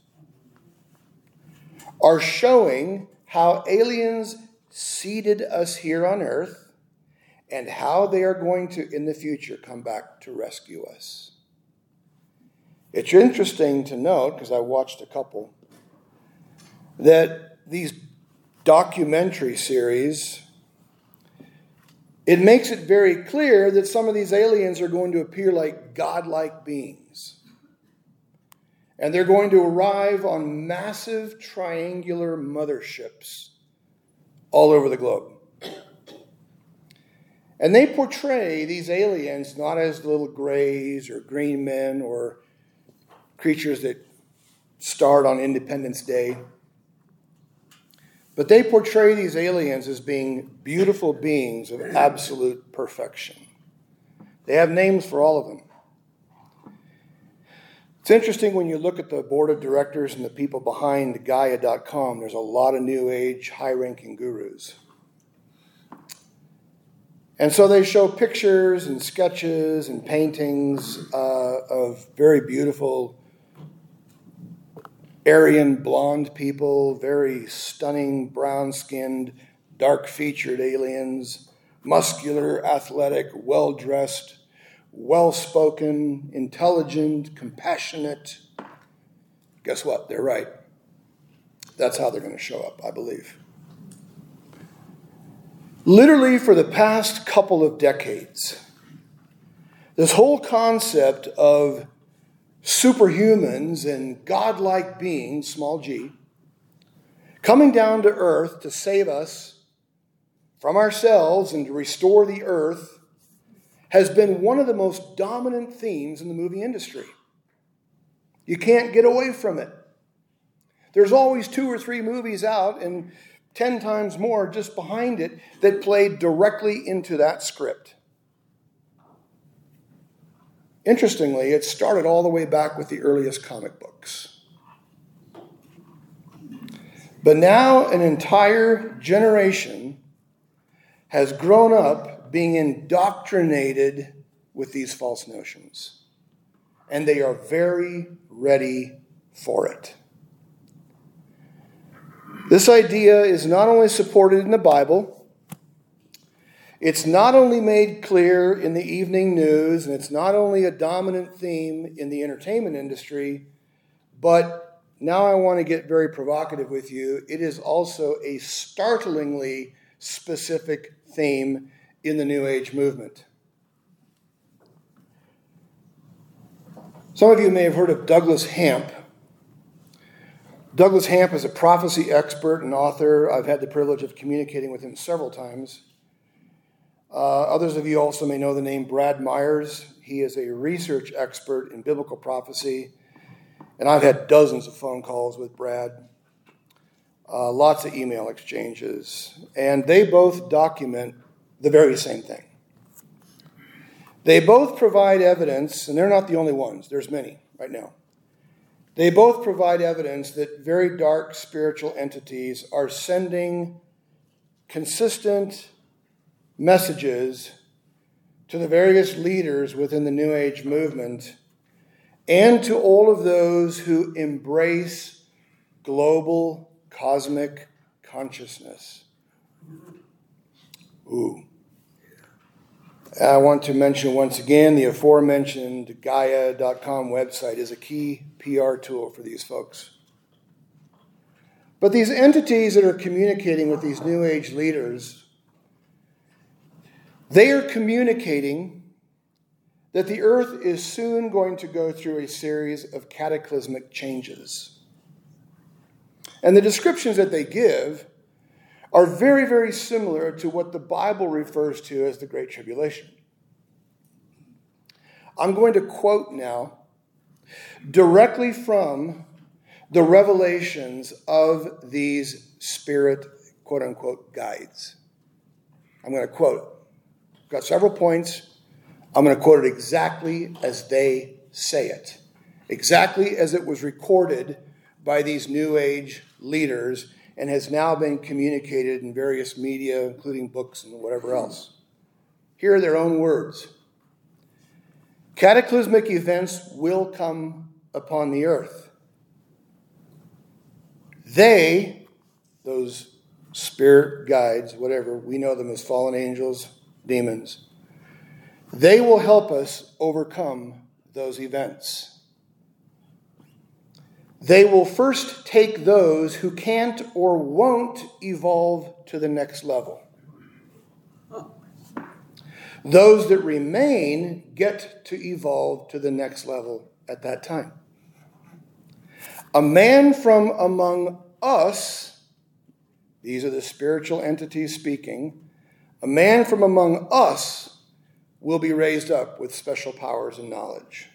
are showing how aliens seeded us here on earth and how they are going to, in the future, come back to rescue us. It's interesting to note, because I watched a couple, that these documentary series, it makes it very clear that some of these aliens are going to appear like godlike beings. And they're going to arrive on massive triangular motherships all over the globe. And they portray these aliens not as little grays or green men or creatures that starred on Independence Day. But they portray these aliens as being beautiful beings of absolute perfection. They have names for all of them. It's interesting when you look at the board of directors and the people behind Gaia dot com, there's a lot of New Age, high-ranking gurus. And so they show pictures and sketches and paintings uh, of very beautiful Aryan blonde people, very stunning brown-skinned, dark-featured aliens, muscular, athletic, well-dressed, well-spoken, intelligent, compassionate. Guess what? They're right. That's how they're going to show up, I believe. Literally for the past couple of decades, this whole concept of superhumans and godlike beings, small g, coming down to earth to save us from ourselves and to restore the earth has been one of the most dominant themes in the movie industry. You can't get away from it. There's always two or three movies out and ten times more just behind it that played directly into that script. Interestingly, it started all the way back with the earliest comic books. But now an entire generation has grown up being indoctrinated with these false notions. And they are very ready for it. This idea is not only supported in the Bible, it's not only made clear in the evening news, and it's not only a dominant theme in the entertainment industry, but now I want to get very provocative with you. It is also a startlingly specific theme in the New Age movement. Some of you may have heard of Douglas Hamp. Douglas Hamp is a prophecy expert and author. I've had the privilege of communicating with him several times. Uh, others of you also may know the name Brad Myers. He is a research expert in biblical prophecy, and I've had dozens of phone calls with Brad, uh, lots of email exchanges, and they both document the very same thing. They both provide evidence, and they're not the only ones. There's many right now. They both provide evidence that very dark spiritual entities are sending consistent messages to the various leaders within the New Age movement and to all of those who embrace global cosmic consciousness. Ooh. I want to mention once again the aforementioned Gaia dot com website is a key P R tool for these folks. But these entities that are communicating with these New Age leaders, they are communicating that the earth is soon going to go through a series of cataclysmic changes. And the descriptions that they give are very, very similar to what the Bible refers to as the Great Tribulation. I'm going to quote now directly from the revelations of these spirit, quote-unquote, guides. I'm going to quote it. I've got several points. I'm going to quote it exactly as they say it, exactly as it was recorded by these New Age leaders and has now been communicated in various media, including books and whatever else. Here are their own words. Cataclysmic events will come upon the earth. They, those spirit guides, whatever, we know them as fallen angels, demons, they will help us overcome those events. They will first take those who can't or won't evolve to the next level. Those that remain get to evolve to the next level at that time. A man from among us, these are the spiritual entities speaking, a man from among us will be raised up with special powers and knowledge.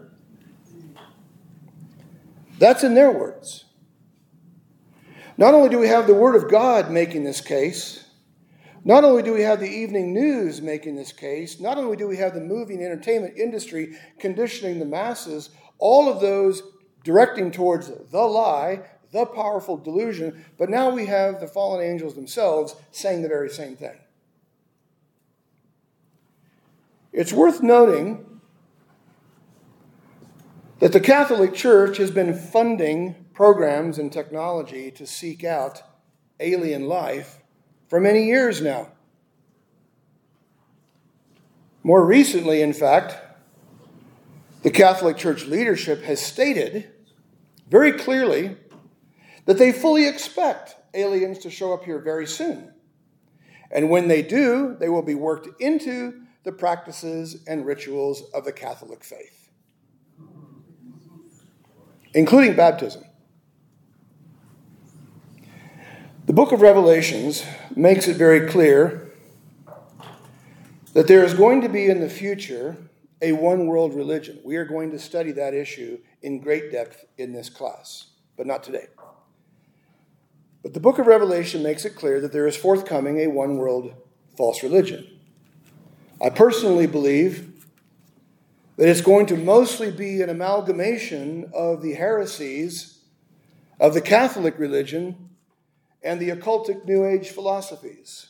That's in their words. Not only do we have the Word of God making this case, not only do we have the evening news making this case, not only do we have the movie and entertainment industry conditioning the masses, all of those directing towards the lie, the powerful delusion, but now we have the fallen angels themselves saying the very same thing. It's worth noting that the Catholic Church has been funding programs and technology to seek out alien life for many years now. More recently, in fact, the Catholic Church leadership has stated very clearly that they fully expect aliens to show up here very soon. And when they do, they will be worked into the practices and rituals of the Catholic faith, including baptism. The book of Revelations makes it very clear that there is going to be in the future a one-world religion. We are going to study that issue in great depth in this class, but not today. But the book of Revelation makes it clear that there is forthcoming a one-world false religion. I personally believe that it's going to mostly be an amalgamation of the heresies of the Catholic religion and the occultic New Age philosophies.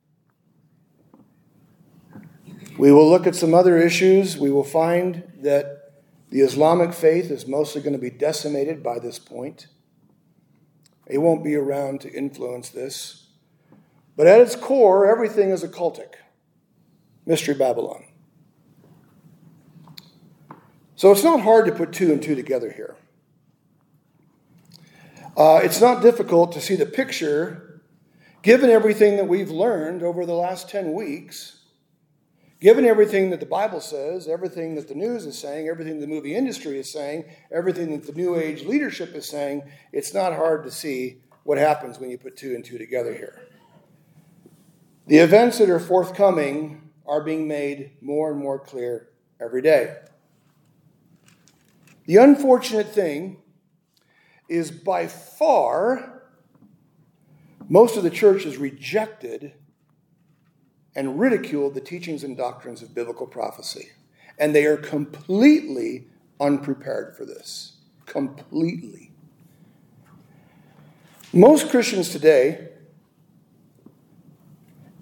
We will look at some other issues. We will find that the Islamic faith is mostly going to be decimated by this point. It won't be around to influence this. But at its core, everything is occultic. Mystery Babylon. So it's not hard to put two and two together here. Uh, it's not difficult to see the picture, given everything that we've learned over the last ten weeks, given everything that the Bible says, everything that the news is saying, everything the movie industry is saying, everything that the New Age leadership is saying, it's not hard to see what happens when you put two and two together here. The events that are forthcoming are being made more and more clear every day. The unfortunate thing is by far, most of the church has rejected and ridiculed the teachings and doctrines of biblical prophecy. And they are completely unprepared for this. Completely. Most Christians today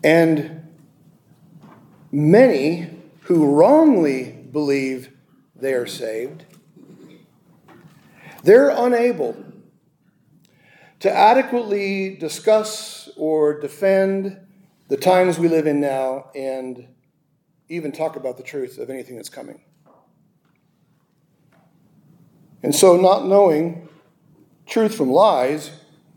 And many who wrongly believe they are saved, they're unable to adequately discuss or defend the times we live in now and even talk about the truth of anything that's coming. And so, not knowing truth from lies,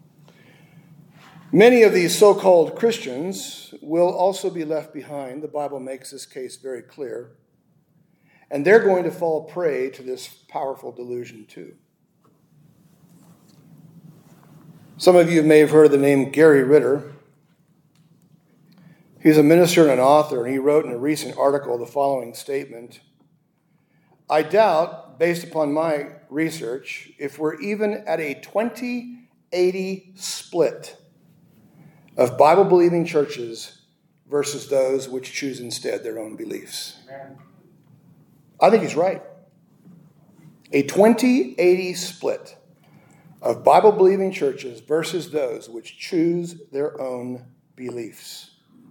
many of these so-called Christians will also be left behind. The Bible makes this case very clear. And they're going to fall prey to this powerful delusion too. Some of you may have heard of the name Gary Ritter. He's a minister and an author, and he wrote in a recent article the following statement: I doubt, based upon my research, if we're even at a twenty eighty split of Bible-believing churches versus those which choose instead their own beliefs. Amen. I think he's right. A twenty eighty split of Bible-believing churches versus those which choose their own beliefs.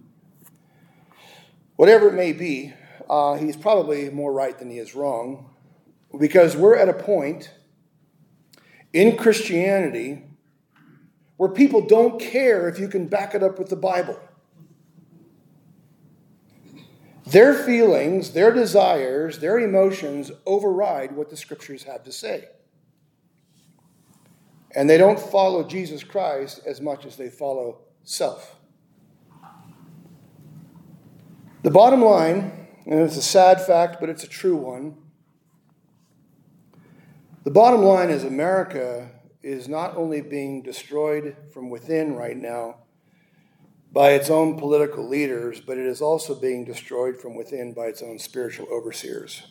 Whatever it may be, uh, he's probably more right than he is wrong, because we're at a point in Christianity where people don't care if you can back it up with the Bible. Their feelings, their desires, their emotions override what the Scriptures have to say. And they don't follow Jesus Christ as much as they follow self. The bottom line, and it's a sad fact, but it's a true one. The bottom line is America is not only being destroyed from within right now by its own political leaders, but it is also being destroyed from within by its own spiritual overseers.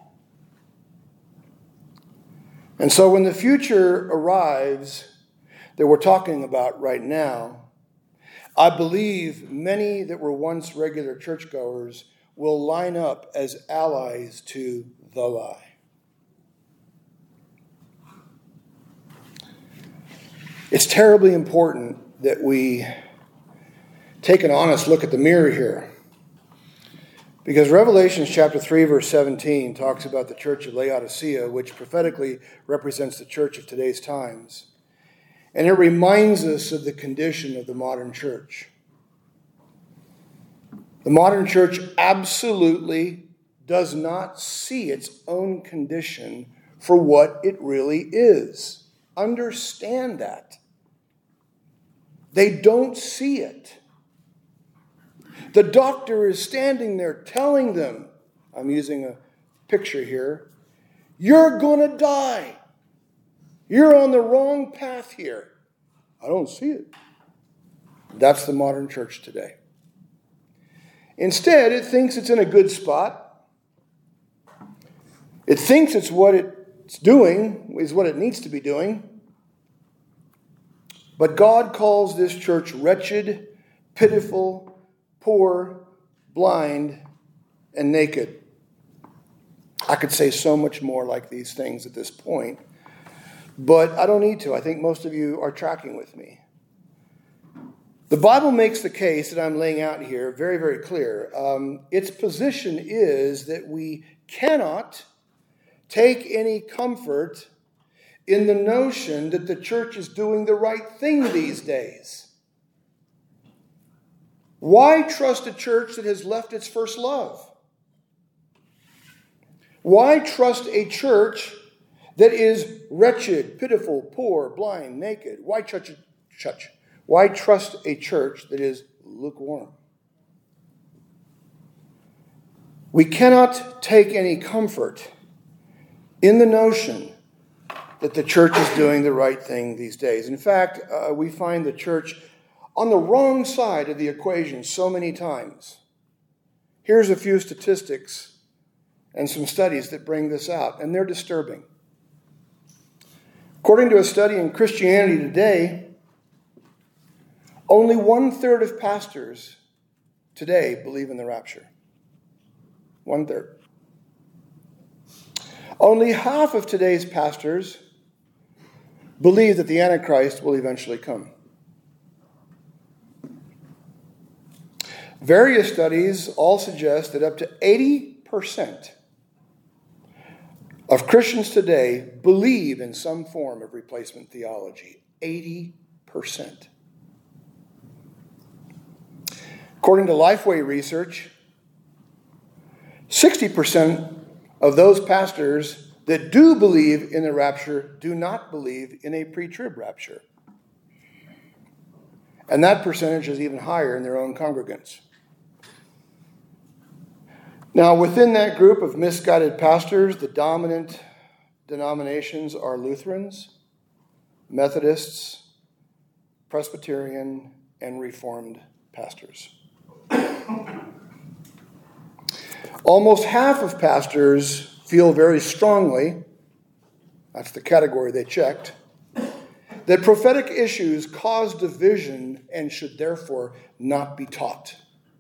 And so when the future arrives that we're talking about right now, I believe many that were once regular churchgoers will line up as allies to the lie. It's terribly important that we take an honest look at the mirror here. Because Revelation chapter three, verse seventeen talks about the church of Laodicea, which prophetically represents the church of today's times. And it reminds us of the condition of the modern church. The modern church absolutely does not see its own condition for what it really is. Understand that. They don't see it. The doctor is standing there telling them, I'm using a picture here, you're going to die. You're on the wrong path here. I don't see it. That's the modern church today. Instead, it thinks it's in a good spot. It thinks it's what it's doing, is what it needs to be doing. But God calls this church wretched, pitiful, poor, blind, and naked. I could say so much more like these things at this point, but I don't need to. I think most of you are tracking with me. The Bible makes the case that I'm laying out here very, very clear. Um, its position is that we cannot take any comfort in the notion that the church is doing the right thing these days. Why trust a church that has left its first love? Why trust a church that is wretched, pitiful, poor, blind, naked? Why trust a church? Why trust a church that is lukewarm? We cannot take any comfort in the notion that the church is doing the right thing these days. In fact, uh, we find the church on the wrong side of the equation so many times. Here's a few statistics and some studies that bring this out, and they're disturbing. According to a study in Christianity Today, only one-third of pastors today believe in the rapture. One-third. Only half of today's pastors believe that the Antichrist will eventually come. Various studies all suggest that up to eighty percent of Christians today believe in some form of replacement theology. eighty percent. According to Lifeway research, sixty percent of those pastors that do believe in the rapture do not believe in a pre-trib rapture. And that percentage is even higher in their own congregants. Now, within that group of misguided pastors, the dominant denominations are Lutherans, Methodists, Presbyterian, and Reformed pastors. Almost half of pastors feel very strongly, that's the category they checked, that prophetic issues cause division and should therefore not be taught.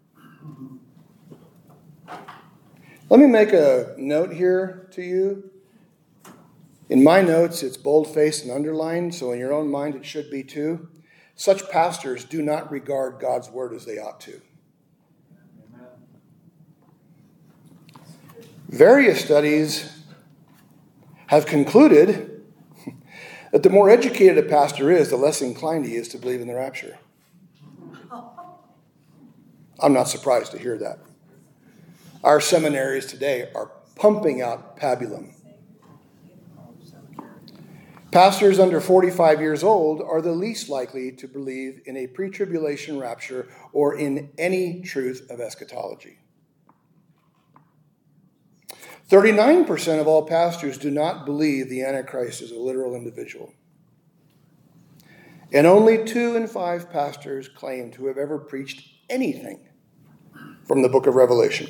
Let me make a note here to you. In my notes, it's bold-faced and underlined, so in your own mind it should be too. Such pastors do not regard God's word as they ought to. Various studies have concluded that the more educated a pastor is, the less inclined he is to believe in the rapture. I'm not surprised to hear that. Our seminaries today are pumping out pabulum. Pastors under forty-five years old are the least likely to believe in a pre-tribulation rapture or in any truth of eschatology. thirty-nine percent of all pastors do not believe the Antichrist is a literal individual. And only two in five pastors claim to have ever preached anything from the book of Revelation.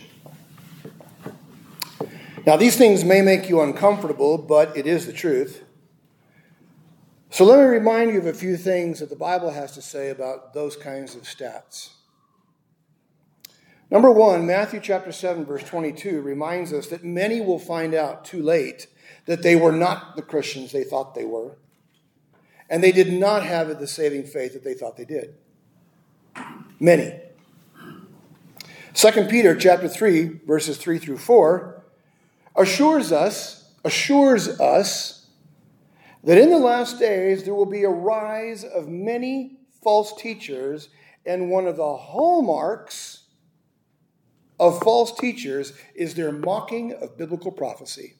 Now, these things may make you uncomfortable, but it is the truth. So let me remind you of a few things that the Bible has to say about those kinds of stats. Number one, Matthew chapter seven, verse twenty-two reminds us that many will find out too late that they were not the Christians they thought they were, and they did not have the saving faith that they thought they did. Many. Second Peter chapter three, verses three through four, assures us, assures us that in the last days there will be a rise of many false teachers, and one of the hallmarks of false teachers is their mocking of biblical prophecy.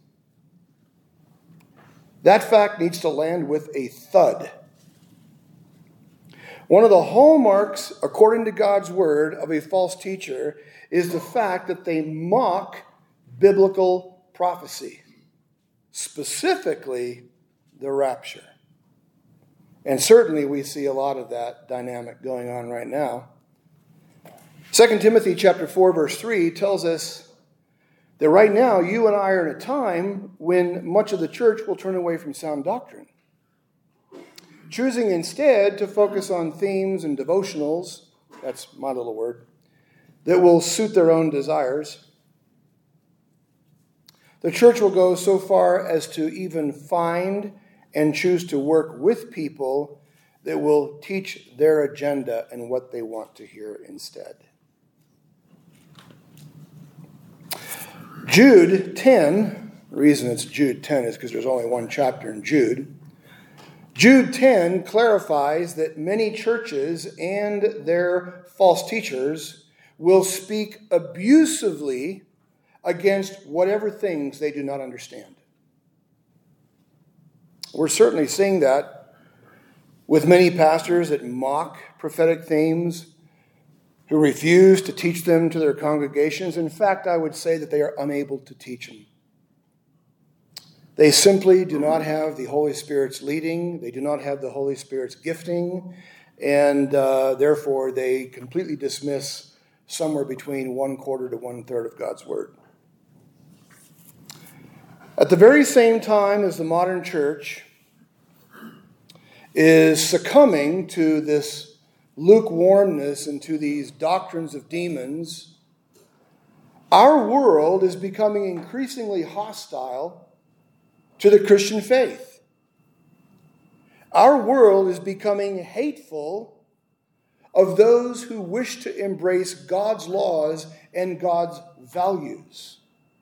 That fact needs to land with a thud. One of the hallmarks, according to God's word, of a false teacher is the fact that they mock biblical prophecy, specifically the rapture. And certainly we see a lot of that dynamic going on right now. Second Timothy chapter four, verse three tells us that right now you and I are in a time when much of the church will turn away from sound doctrine, choosing instead to focus on themes and devotionals, that's my little word, that will suit their own desires. The church will go so far as to even find and choose to work with people that will teach their agenda and what they want to hear instead. Jude ten, the reason it's Jude ten is because there's only one chapter in Jude. Jude ten clarifies that many churches and their false teachers will speak abusively against whatever things they do not understand. We're certainly seeing that with many pastors that mock prophetic themes, who refuse to teach them to their congregations. In fact, I would say that they are unable to teach them. They simply do not have the Holy Spirit's leading. They do not have the Holy Spirit's gifting. And uh, therefore, they completely dismiss somewhere between one quarter to one third of God's word. At the very same time as the modern church is succumbing to this lukewarmness and to these doctrines of demons, our world is becoming increasingly hostile to the Christian faith. Our world is becoming hateful of those who wish to embrace God's laws and God's values.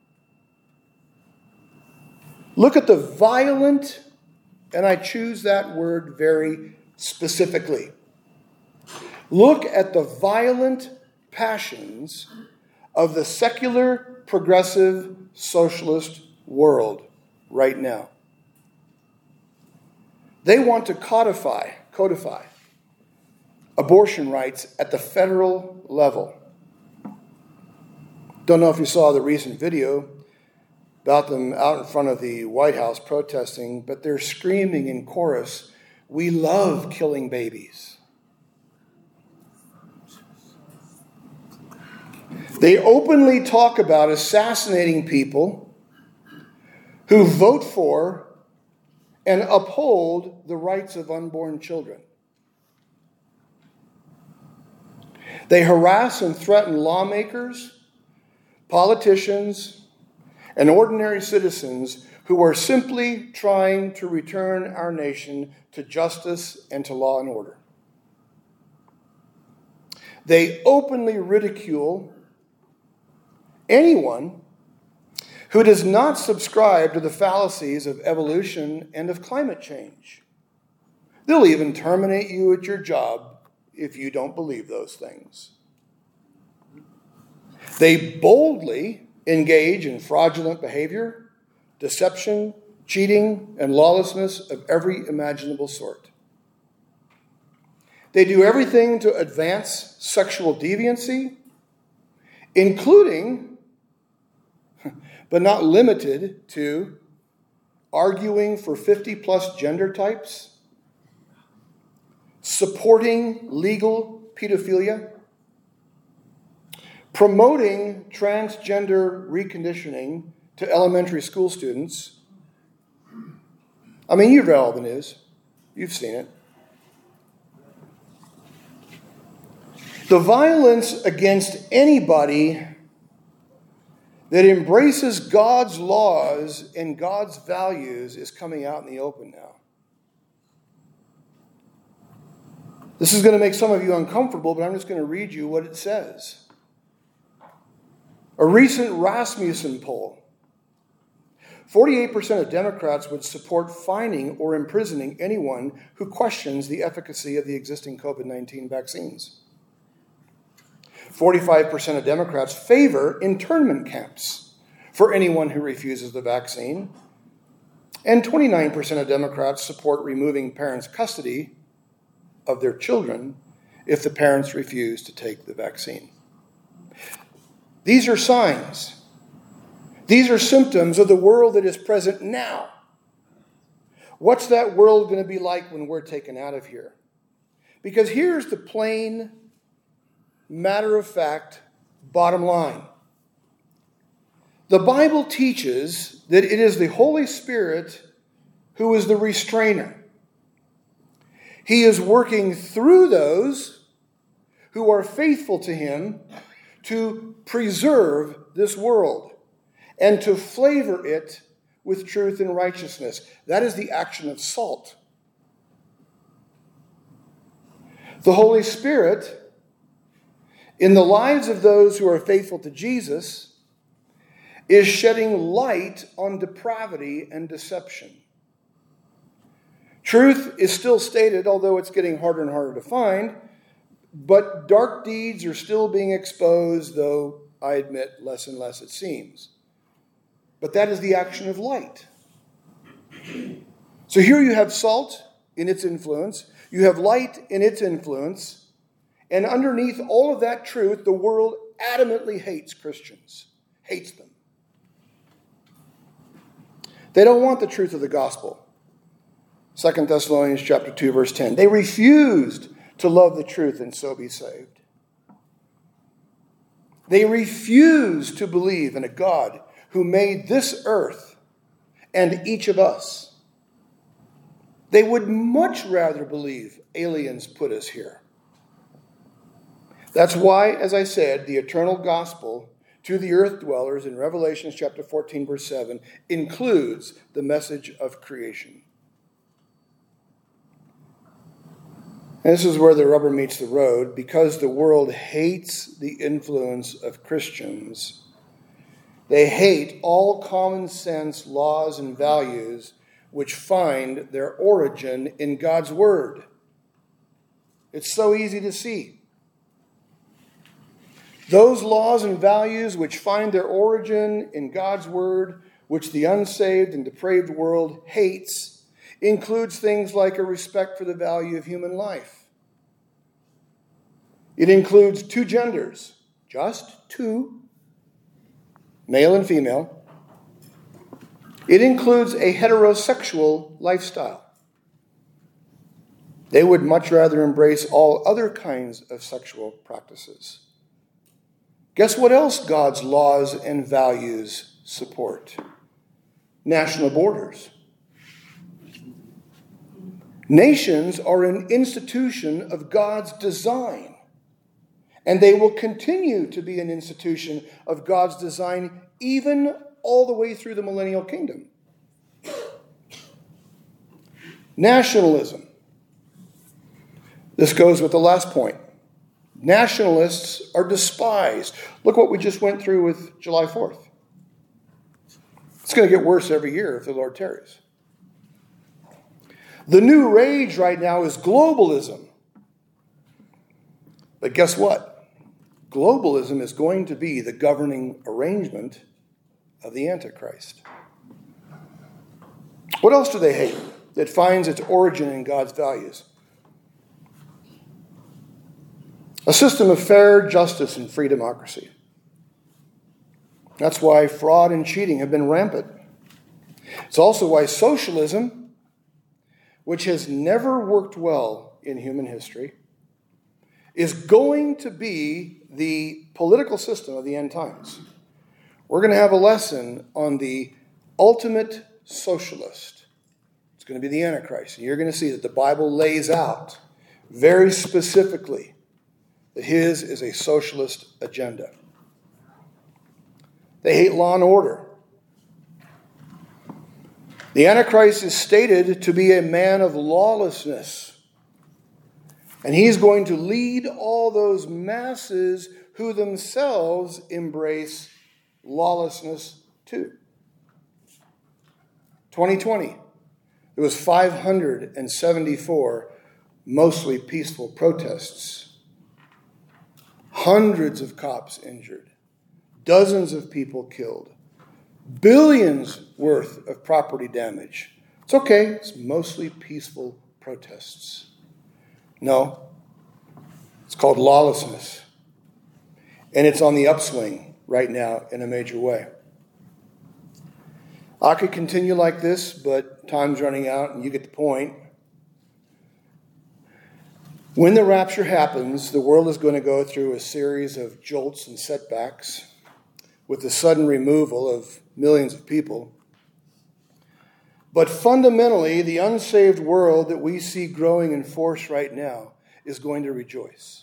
Look at the violent, and I choose that word very specifically. Look at the violent passions of the secular, progressive, socialist world right now. They want to codify, codify abortion rights at the federal level. Don't know if you saw the recent video about them out in front of the White House protesting, but they're screaming in chorus, "We love killing babies." They openly talk about assassinating people who vote for and uphold the rights of unborn children. They harass and threaten lawmakers, politicians, and ordinary citizens who are simply trying to return our nation to justice and to law and order. They openly ridicule anyone who does not subscribe to the fallacies of evolution and of climate change. They'll even terminate you at your job if you don't believe those things. They boldly engage in fraudulent behavior, deception, cheating, and lawlessness of every imaginable sort. They do everything to advance sexual deviancy, including, but not limited to, arguing for fifty plus gender types, supporting legal pedophilia, promoting transgender reconditioning to elementary school students. I mean, you've read all the news. You've seen it. The violence against anybody that embraces God's laws and God's values is coming out in the open now. This is going to make some of you uncomfortable, but I'm just going to read you what it says. A recent Rasmussen poll. forty-eight percent of Democrats would support fining or imprisoning anyone who questions the efficacy of the existing covid nineteen vaccines. forty-five percent of Democrats favor internment camps for anyone who refuses the vaccine. And twenty-nine percent of Democrats support removing parents' custody of their children if the parents refuse to take the vaccine. These are signs. These are symptoms of the world that is present now. What's that world going to be like when we're taken out of here? Because here's the plain, matter-of-fact bottom line. The Bible teaches that it is the Holy Spirit who is the restrainer. He is working through those who are faithful to him to preserve this world and to flavor it with truth and righteousness. That is the action of salt. The Holy Spirit, in the lives of those who are faithful to Jesus, is shedding light on depravity and deception. Truth is still stated, although it's getting harder and harder to find, but dark deeds are still being exposed, though I admit less and less it seems. But that is the action of light. So here you have salt in its influence, you have light in its influence, and underneath all of that truth, the world adamantly hates Christians, hates them. They don't want the truth of the gospel. Second Thessalonians chapter two, verse ten. They refused to love the truth and so be saved. They refused to believe in a God who made this earth and each of us. They would much rather believe aliens put us here. That's why, as I said, the eternal gospel to the earth dwellers in Revelation chapter fourteen, verse seven, includes the message of creation. And this is where the rubber meets the road. Because the world hates the influence of Christians, they hate all common sense laws and values which find their origin in God's Word. It's so easy to see. Those laws and values which find their origin in God's Word, which the unsaved and depraved world hates, includes things like a respect for the value of human life. It includes two genders, just two, male and female. It includes a heterosexual lifestyle. They would much rather embrace all other kinds of sexual practices. Guess what else God's laws and values support? National borders. Nations are an institution of God's design, and they will continue to be an institution of God's design even all the way through the millennial kingdom. Nationalism. This goes with the last point. Nationalists are despised. Look what we just went through with July fourth. It's going to get worse every year if the Lord tarries. The new rage right now is globalism. But guess what? Globalism is going to be the governing arrangement of the Antichrist. What else do they hate that finds its origin in God's values? A system of fair justice and free democracy. That's why fraud and cheating have been rampant. It's also why socialism, which has never worked well in human history, is going to be the political system of the end times. We're going to have a lesson on the ultimate socialist. It's going to be the Antichrist. And you're going to see that the Bible lays out very specifically that his is a socialist agenda. They hate law and order. The Antichrist is stated to be a man of lawlessness. And he's going to lead all those masses who themselves embrace lawlessness too. twenty twenty, there was five hundred seventy-four mostly peaceful protests. Hundreds of cops injured. Dozens of people killed. Billions worth of property damage. It's okay. It's mostly peaceful protests. No. It's called lawlessness. And it's on the upswing right now in a major way. I could continue like this, but time's running out and you get the point. When the rapture happens, the world is going to go through a series of jolts and setbacks with the sudden removal of millions of people. But fundamentally, the unsaved world that we see growing in force right now is going to rejoice.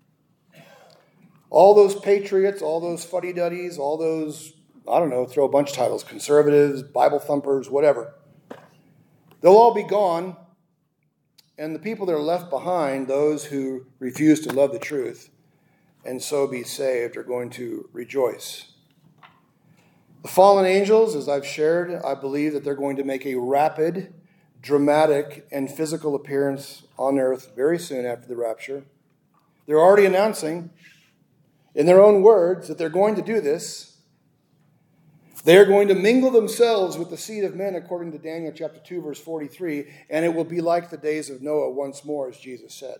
All those patriots, all those fuddy-duddies, all those, I don't know, throw a bunch of titles, conservatives, Bible thumpers, whatever. They'll all be gone. And the people that are left behind, those who refuse to love the truth and so be saved, are going to rejoice. The fallen angels, as I've shared, I believe that they're going to make a rapid, dramatic, and physical appearance on earth very soon after the rapture. They're already announcing, in their own words, that they're going to do this. They are going to mingle themselves with the seed of men, according to Daniel chapter two, verse forty-three, and it will be like the days of Noah once more, as Jesus said.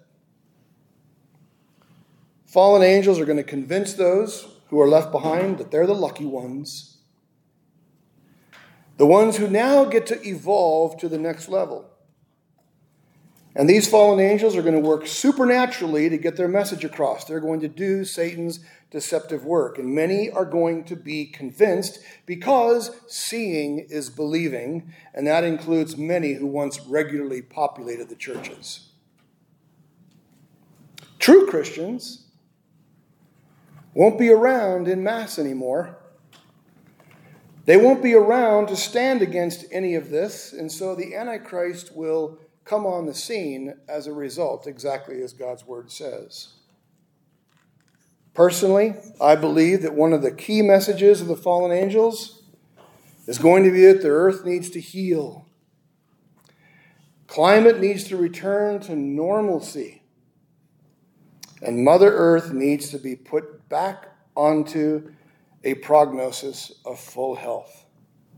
Fallen angels are going to convince those who are left behind that they're the lucky ones. The ones who now get to evolve to the next level. And these fallen angels are going to work supernaturally to get their message across. They're going to do Satan's deceptive work. And many are going to be convinced because seeing is believing. And that includes many who once regularly populated the churches. True Christians won't be around in mass anymore. They won't be around to stand against any of this. And so the Antichrist will come on the scene as a result, exactly as God's word says. Personally, I believe that one of the key messages of the fallen angels is going to be that the earth needs to heal. Climate needs to return to normalcy. And Mother Earth needs to be put back onto a prognosis of full health.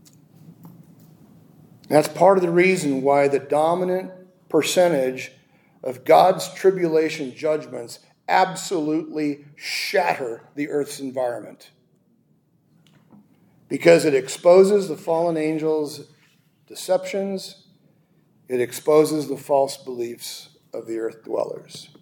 That's part of the reason why the dominant percentage of God's tribulation judgments absolutely shatter the earth's environment. Because it exposes the fallen angels' deceptions, it exposes the false beliefs of the earth dwellers.